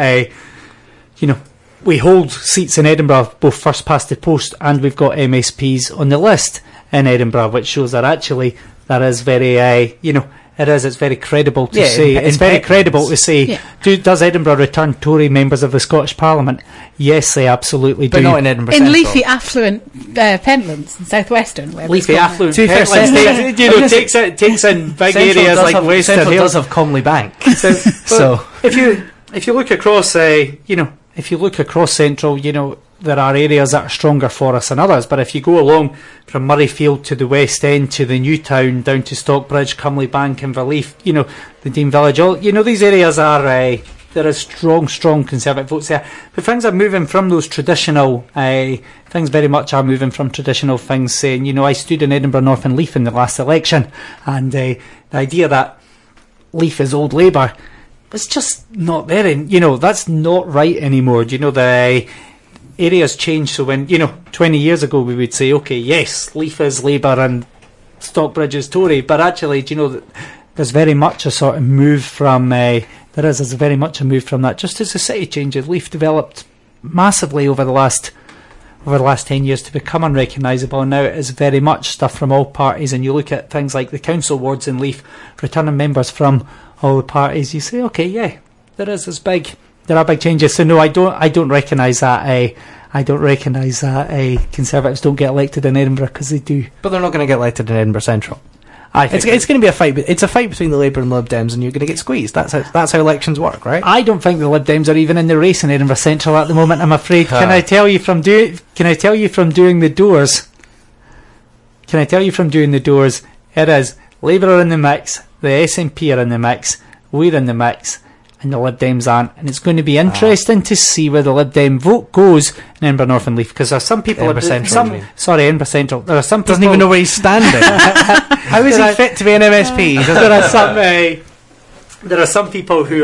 we hold seats in Edinburgh, both first past the post, and we've got MSPs on the list in Edinburgh, which shows that actually that is very, it's very credible to say. It's very credible to say. Does Edinburgh return Tory members of the Scottish Parliament? Yes, they absolutely do. But not in Edinburgh in Central. leafy, affluent Pentlands and Southwestern. Leafy, affluent Pentlands takes in big Central areas like Western Central Hill. does have Comley Bank. So if you look across, if you look across Central, there are areas that are stronger for us than others. But if you go along from Murrayfield to the West End to the New Town down to Stockbridge, Cumley Bank, Inverleith, the Dean Village, these areas are there is strong Conservative votes there. But things are moving from those traditional things. Very much are moving from traditional things. Saying, I stood in Edinburgh North and Leith in the last election, and the idea that Leith is old Labour. It's just not there, and that's not right anymore. The areas change. So when 20 years ago we would say, okay, yes, Leith is Labour and Stockbridge is Tory, but actually, there's very much a sort of move from there's very much a move from that. Just as the city changes, Leith developed massively over the last 10 years to become unrecognisable. Now it is very much stuff from all parties, and you look at things like the council wards in Leith, returning members from all the parties, you say, okay, yeah, there are big changes. So no, I don't recognise that. I don't recognise that Conservatives don't get elected in Edinburgh, because they do. But they're not going to get elected in Edinburgh Central. It's going to be a fight. It's a fight between the Labour and Lib Dems, and you're going to get squeezed. That's how elections work, right? I don't think the Lib Dems are even in the race in Edinburgh Central at the moment, I'm afraid. Can I tell you from doing the doors? It is Labour are in the mix, the SNP are in the mix, we're in the mix, and the Lib Dems aren't. And it's going to be interesting to see where the Lib Dem vote goes in Edinburgh North and Leith, because there are some people... Edinburgh Central, Edinburgh Central. There are some people... Doesn't even know where he's standing. How is he fit to be an MSP? There are some people who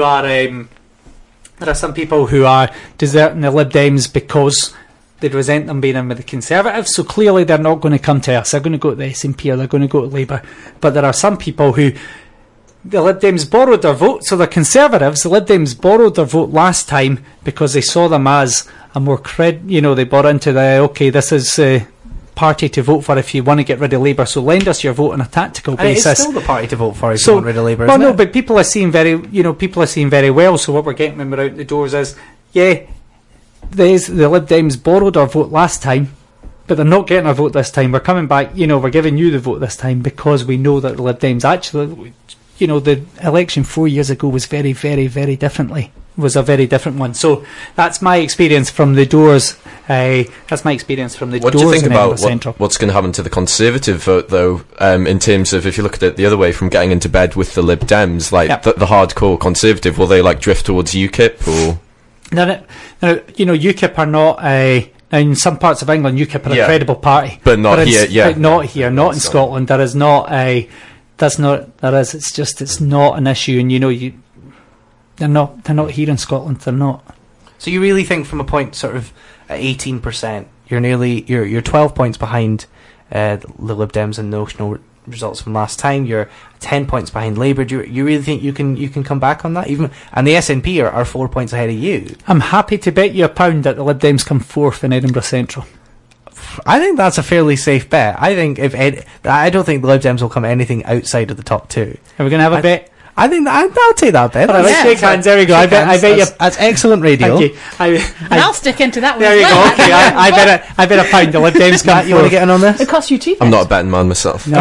are deserting the Lib Dems because they resent them being in with the Conservatives, so clearly they're not going to come to us. They're going to go to the SNP or they're going to go to Labour. But there are some people who... The Lib Dems borrowed their vote, so the Conservatives, the Lib Dems borrowed their vote last time because they saw them as a more they bought into this is a party to vote for if you want to get rid of Labour, so lend us your vote on a tactical basis. It's still the party to vote for if you want rid of Labour, isn't it? But people are seeing very well, so what we're getting when we're out the doors is, the Lib Dems borrowed our vote last time, but they're not getting our vote this time. We're coming back, we're giving you the vote this time because we know that the Lib Dems actually... the election 4 years ago was very, very, very differently. was a very different one. So that's my experience from the doors. That's my experience from the What doors. do you think in about Edinburgh Central. what's going to happen to the Conservative vote, though, in terms of, if you look at it the other way, from getting into bed with the Lib Dems, like Yep. the hardcore Conservative, will they like drift towards UKIP, or...? Now, UKIP are not in some parts of England. UKIP are Yeah. a credible party, But not in, here, yeah. but not here, not in So- Scotland. There is not a. That's not. There is. It's just. It's not an issue, and they're not. They're not here in Scotland. They're not. So you really think from a point sort of at 18%, you're 12 points behind the Lib Dems in notional results from last time. You're 10 points behind Labour. Do you really think you can come back on that? Even and the SNP are 4 points ahead of you. I'm happy to bet you £1 that the Lib Dems come fourth in Edinburgh Central. I think that's a fairly safe bet. I think I don't think the Lib Dems will come anything outside of the top two. Are we going to have a bet? I think I'll take that bet. All right, let's shake hands. There we go. I bet you. That's excellent radio. Thank you. And I'll stick into that one. There as you well. go. Okay, I bet £1 the Lib Dems come Matt, you want to fourth. get in on this? It costs you £2. I'm not a betting man myself. No.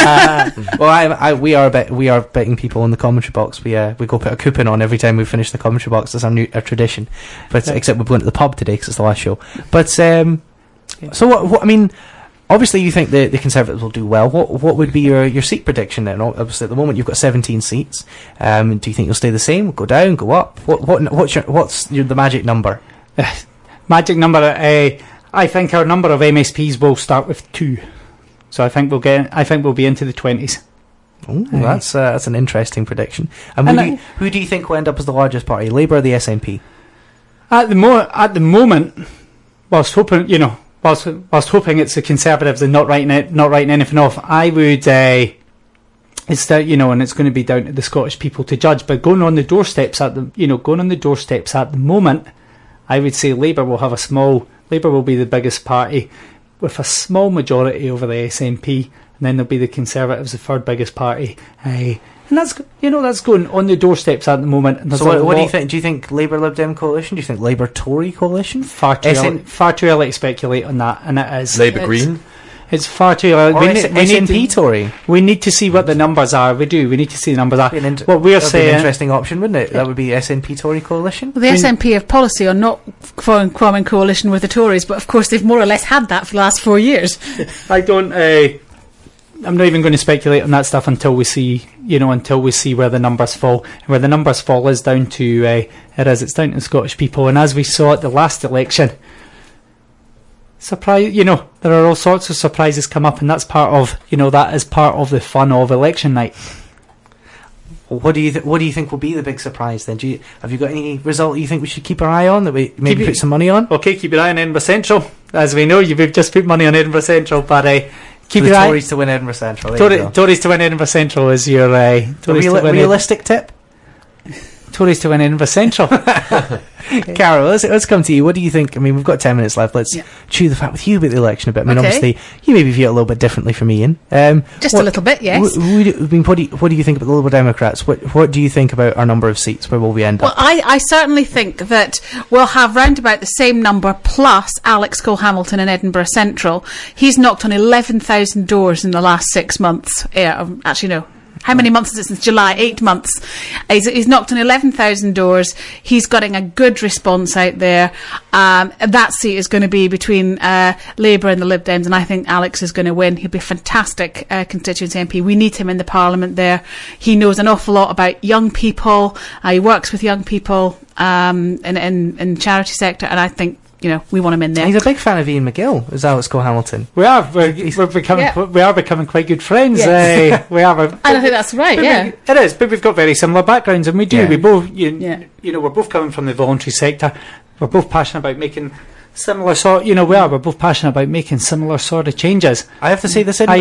Well, we are betting people in the commentary box. We go put a coupon on every time we finish the commentary box. That's our tradition. But Yeah. except we're going to the pub today because it's the last show. But so what I mean, obviously you think the Conservatives will do well. What would be your seat prediction then? Obviously at the moment you've got 17 seats. Do you think you'll stay the same? Go down? Go up? What's the magic number? Magic number. I think our number of MSPs will start with 2. So I think we'll be into the 20s. Oh, that's an interesting prediction. And who do you think will end up as the largest party, Labour or the SNP? At the moment, whilst hoping it's the Conservatives and not writing anything off, I would. It's that, and it's going to be down to the Scottish people to judge. But going on the doorsteps at the moment, I would say Labour will be the biggest party with a small majority over the SNP, and then there'll be the Conservatives, the third biggest party. And that's going on the doorsteps at the moment. And So what do you think? Do you think Labour Lib Dem coalition? Do you think Labour Tory coalition? Far too early to speculate on that, and it is Labour Green? It's far too early. Or SNP Tory? We need to see what the numbers are. We need to see the numbers are. What That'd we're be saying. an interesting option, wouldn't it? That would be SNP Tory coalition. Well, the SNP of policy are not forming coalition with the Tories, but of course they've more or less had that for the last 4 years. I'm not even going to speculate on that stuff until we see where the numbers fall. And where the numbers fall is down to it's down to the Scottish people. And as we saw at the last election, there are all sorts of surprises come up, and that's part of the fun of election night. What do you think will be the big surprise then? Have you got any result you think we should keep our eye on, that we maybe put some money on? Okay, keep your eye on Edinburgh Central. As we know, you've just put money on Edinburgh Central, but keep the your Tories to win Edinburgh Central. There you go. Tories to win Edinburgh Central is your realistic tip. Tories to win Edinburgh Central. Carol, let's come to you. What do you think? I mean, we've got 10 minutes left. Let's chew the fat with you about the election a bit. I mean, obviously, you maybe view it a little bit differently from Ian. Just a little bit, yes. What do you think about the Liberal Democrats? What do you think about our number of seats? Where will we end up? Well, I certainly think that we'll have round about the same number plus Alex Cole-Hamilton in Edinburgh Central. He's knocked on 11,000 doors in the last 6 months. Actually, no. How many months is it since July? 8 months. He's knocked on 11,000 doors. He's getting a good response out there. That seat is going to be between Labour and the Lib Dems, and I think Alex is going to win. He'll be a fantastic constituency MP. We need him in the Parliament there. He knows an awful lot about young people. He works with young people in charity sector, and I think we want him in there. He's a big fan of Ian McGill, is Alex Cole-Hamilton. We're becoming quite good friends. Yes. We are. I don't think that's right. Yeah, it is. But we've got very similar backgrounds, and we do. Yeah. We both, we're both coming from the voluntary sector. We're both passionate about making similar sort. We're both passionate about making similar sort of changes. I have to say this.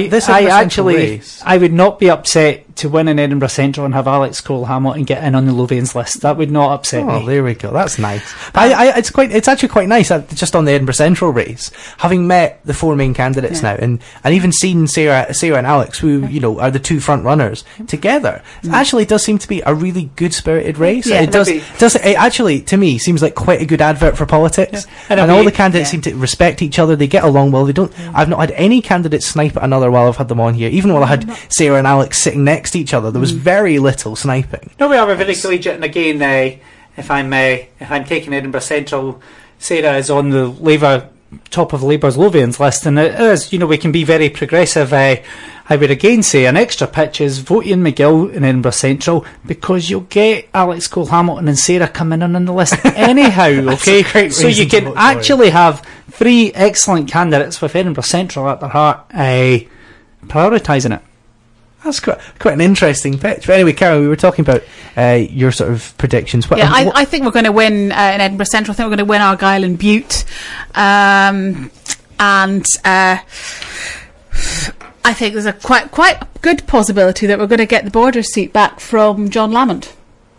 I would not be upset to win in Edinburgh Central and have Alex Cole-Hamilton get in on the Lovians list. That would not upset me. Oh, there we go. That's nice. But it's actually quite nice just on the Edinburgh Central race, having met the 4 main candidates now, and even seen Sarah and Alex, who are the 2 front runners together. It actually does seem to be a really good spirited race. Yeah. It actually, to me, seems like quite a good advert for politics. Yeah. And all the candidates seem to respect each other. They get along well. They don't. I've not had any candidate snipe at another while I've had them on here. Even while I had Sarah and Alex sitting next to each other, there was very little sniping. No, we are very collegiate, and again, if I'm taking Edinburgh Central, Sarah is on the Labour top of Labour's Lothians list, and it is, we can be very progressive. I would again say an extra pitch is vote Ian McGill in Edinburgh Central, because you'll get Alex Cole-Hamilton and Sarah coming in on the list anyhow. Okay, so you can actually have 3 excellent candidates with Edinburgh Central at their heart, prioritising it. That's quite an interesting pitch. But anyway, Carol, we were talking about your sort of predictions. I think we're going to win in Edinburgh Central. I think we're going to win Argyll and Bute. And I think there's a quite good possibility that we're going to get the border seat back from John Lamont.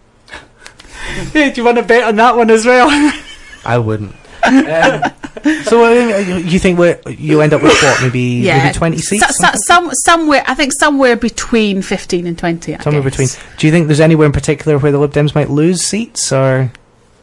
Do you want to bet on that one as well? I wouldn't. So you think you end up with what? Maybe 20 seats? Somewhere between 15 and 20. Somewhere between. Do you think there's anywhere in particular where the Lib Dems might lose seats, or?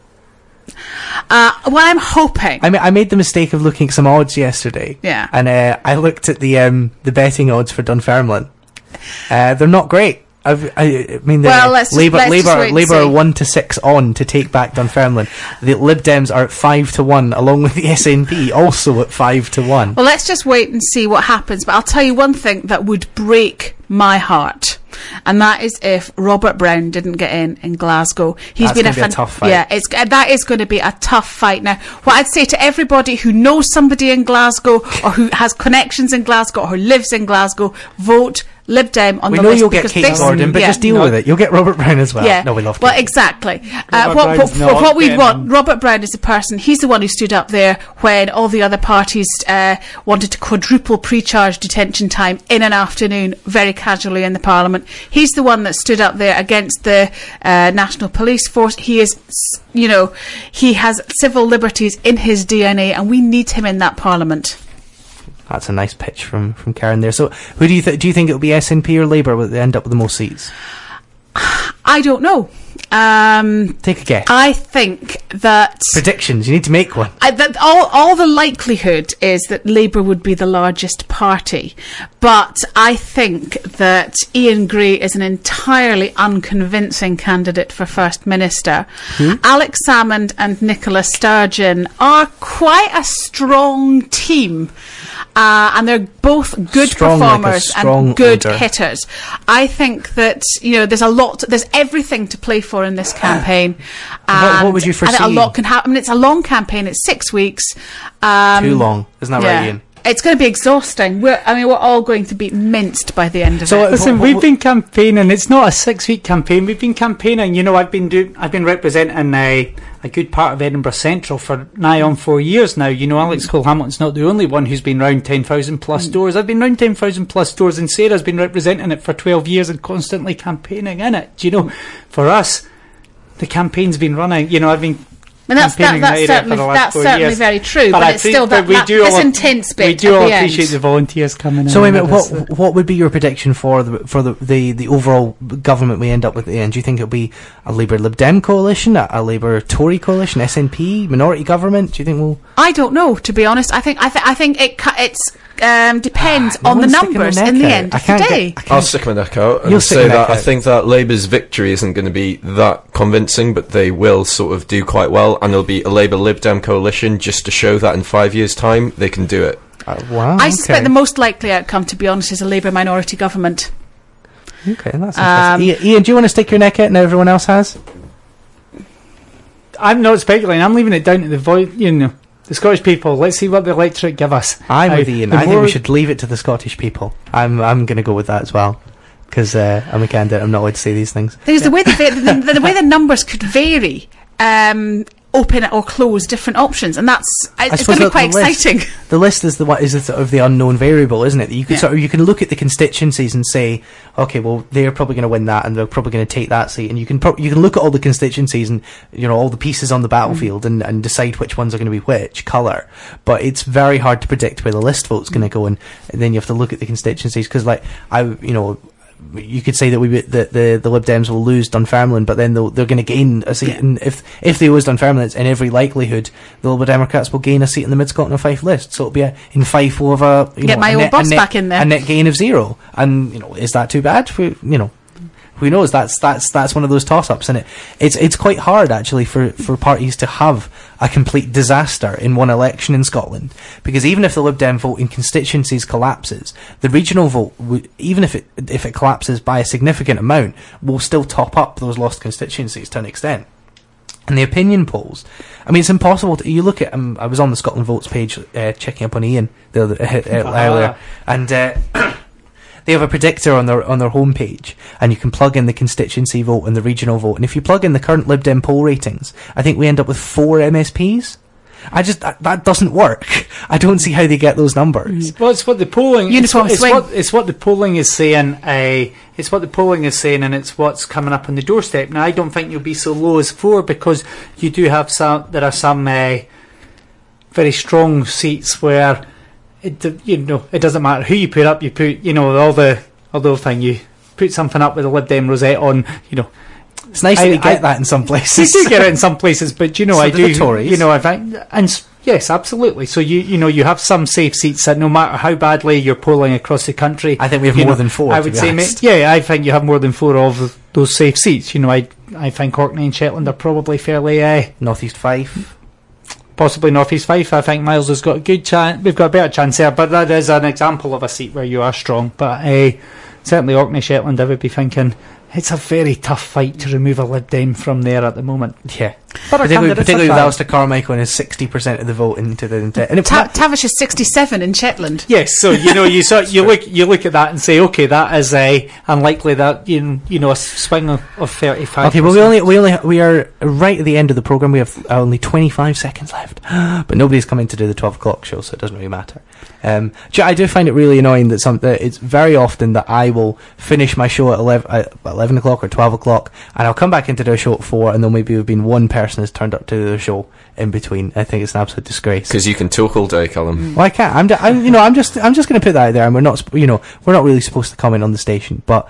Well, I'm hoping. I made the mistake of looking at some odds yesterday. Yeah. And I looked at the betting odds for Dunfermline. They're not great. I mean, Labour are 1-6 on to take back Dunfermline. The Lib Dems are at 5-1, along with the SNP also at 5-1. Well, let's just wait and see what happens. But I'll tell you one thing that would break my heart, and that is if Robert Brown didn't get in Glasgow. That's been a tough fight. Yeah, that is going to be a tough fight. Now, what I'd say to everybody who knows somebody in Glasgow, or who has connections in Glasgow, or who lives in Glasgow, vote Lib Dem on the list. We know you'll get Kate Gordon, but just deal with it. You'll get Robert Brown as well. Yeah. No, we love Kate. Well, exactly. What we want, Robert Brown is the person, he's the one who stood up there when all the other parties wanted to quadruple pre-charge detention time in an afternoon, very casually in the Parliament. He's the one that stood up there against the National Police Force. He is, he has civil liberties in his DNA, and we need him in that Parliament. That's a nice pitch from Karen there. So, who do you think it'll be, SNP or Labour will end up with the most seats? I don't know. Take a guess. I think that predictions. You need to make one. That all the likelihood is that Labour would be the largest party, but I think that Ian Gray is an entirely unconvincing candidate for First Minister. Alex Salmond and Nicola Sturgeon are quite a strong team. And they're both good performers and good hitters. I think that there's everything to play for in this campaign. What would you foresee? And a lot can happen. It's a long campaign. It's 6 weeks. Too long, isn't that right, Ian? It's going to be exhausting. We're all going to be minced by the end of it. Listen, we've been campaigning. It's not a 6-week campaign. We've been campaigning. I've been representing a good part of Edinburgh Central for nigh on 4 years now. Alex Cole-Hamilton's not the only one who's been round 10,000 plus doors. I've been round 10,000 plus doors, and Sarah's been representing it for 12 years and constantly campaigning in it. For us, the campaign's been running. I've been. That's certainly very true, but it's still this intense bit. We do all appreciate the volunteers coming in. So, wait a minute, what would be your prediction for the overall government we end up with at the end? Do you think it'll be a Labour Lib Dem coalition, a Labour Tory coalition, SNP, minority government? Do you think we'll? I don't know, to be honest. I think it's depends on the numbers in the end of the day. I'll stick my neck out and say that I think that Labour's victory isn't going to be that convincing, but they will sort of do quite well, and there'll be a Labour Lib Dem coalition just to show that in 5 years' time they can do it. Wow. I suspect the most likely outcome, to be honest, is a Labour minority government. Okay, that's interesting. Ian, do you want to stick your neck out and everyone else has? I'm not speculating. I'm leaving it down to the voice. The Scottish people. Let's see what the electorate give us. I'm with Ian. I think we should leave it to the Scottish people. I'm going to go with that as well, because I'm a candidate. I'm not allowed to say these things. Because the way the numbers could vary, open or close different options, and it's going to be quite exciting. The list is sort of the unknown variable, isn't it? You can you can look at the constituencies and say, okay, well, they're probably going to win that, and they're probably going to take that seat, and you can look at all the constituencies and all the pieces on the battlefield and decide which ones are going to be which colour. But it's very hard to predict where the list vote's going to go, and then you have to look at the constituencies, because you could say that the Lib Dems will lose Dunfermline, but then they're going to gain a seat. And if they lose Dunfermline, it's in every likelihood the Liberal Democrats will gain a seat in the Mid Scotland or Fife list. So it'll be in Fife we'll have get my old boss back in there, a net gain of 0. And is that too bad? Who knows? That's one of those toss-ups, and it's quite hard actually for parties to have a complete disaster in one election in Scotland, because even if the Lib Dem vote in constituencies collapses, the regional vote, even if it collapses by a significant amount, will still top up those lost constituencies to an extent. And the opinion polls, I mean, it's impossible to. You look at. I was on the Scotland Votes page checking up on Ian earlier, and. They have a predictor on their homepage, and you can plug in the constituency vote and the regional vote. And if you plug in the current Lib Dem poll ratings, I think we end up with 4 MSPs. That doesn't work. I don't see how they get those numbers. Well, it's what the polling. Uniform swing. It's what the polling is saying. It's what the polling is saying, and it's what's coming up on the doorstep. Now, I don't think you'll be so low as 4, because you do have some. There are some very strong seats where. It doesn't matter who you put up. You put, all the thing. You put something up with a Lib Dem rosette on. It's nice that we get that in some places. You do get it in some places, but so I do. The Tories. I think, and yes, absolutely. So you have some safe seats that no matter how badly you're polling across the country, I think we have more than 4. I would say, I think you have more than 4 of those safe seats. I think Orkney and Shetland are probably fairly North East Fife. Possibly North East Fife. I think Miles has got a good chance. We've got a better chance there, but that is an example of a seat where you are strong. But certainly Orkney, Shetland, I would be thinking it's a very tough fight to remove a Lib Dem from there at the moment. Yeah. Particularly with Alistair Carmichael and his 60% of the vote in 2010. Tavish is 67 in Shetland. Yes, so you look at that and say, okay, that is unlikely that a swing of 35%. Okay, well we are right at the end of the programme. We have only 25 seconds left, but nobody's coming to do the 12 o'clock show, so it doesn't really matter. I do find it really annoying that it's very often that I will finish my show at 11 o'clock or 12 o'clock, and I'll come back into the show at 4, and then maybe we've been one person has turned up to the show in between. I think it's an absolute disgrace. Because you can talk all day, Callum. Well, I can't. I'm just going to put that out there, and we're not really supposed to comment on the station. But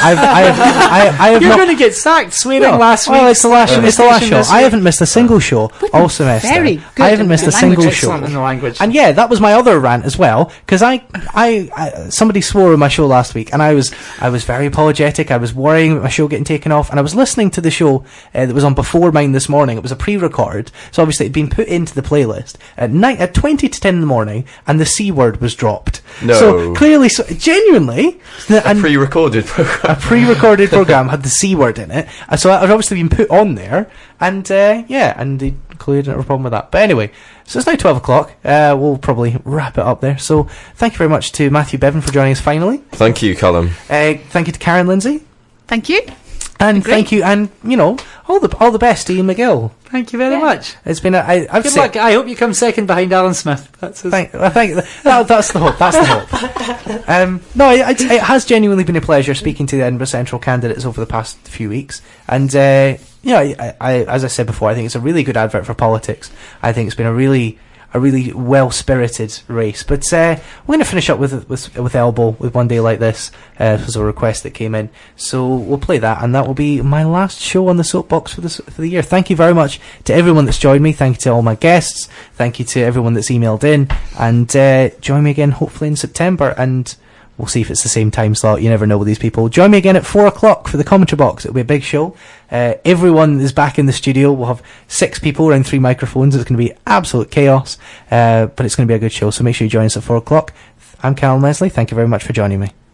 I have You're Oh. going to get sacked swearing last week. Well, it's the last show. I haven't missed a single show all semester. Very good. I haven't missed a single show. In the language. And yeah, that was my other rant as well, because somebody swore on my show last week, and I was very apologetic. I was worrying about my show getting taken off, and I was listening to the show that was on before mine this morning. It was a pre-record, so obviously it'd been put into the playlist at 20 to 10 in the morning, and the C word was dropped. No. So clearly, genuinely, a pre-recorded program. A pre-recorded program had the C word in it, so it had obviously been put on there, and and they clearly didn't have a problem with that. But anyway, so it's now 12 o'clock. We'll probably wrap it up there. So thank you very much to Matthew Bevan for joining us finally. Thank you, Callum. Thank you to Karen Lindsay. Thank you. And thank you, and all the best to Ian McGill. Thank you very much. It's been good luck. I hope you come second behind Alan Smith. That's his. That's the hope. That's the hope. It has genuinely been a pleasure speaking to the Edinburgh Central candidates over the past few weeks, and I as I said before, I think it's a really good advert for politics. I think it's been a really well-spirited race. But we're going to finish up with Elbow with One Day Like This. This was a request that came in, so we'll play that, and that will be my last show on the Soapbox for the year. Thank you very much to everyone that's joined me. Thank you to all my guests. Thank you to everyone that's emailed in, and join me again hopefully in September, and we'll see if it's the same time slot. You never know with these people. Join me again at 4 o'clock for the commentary box. It'll be a big show. Everyone is back in the studio. We'll have 6 people around 3 microphones. It's going to be absolute chaos, but it's going to be a good show. So make sure you join us at 4 o'clock. I'm Callum Leslie. Thank you very much for joining me.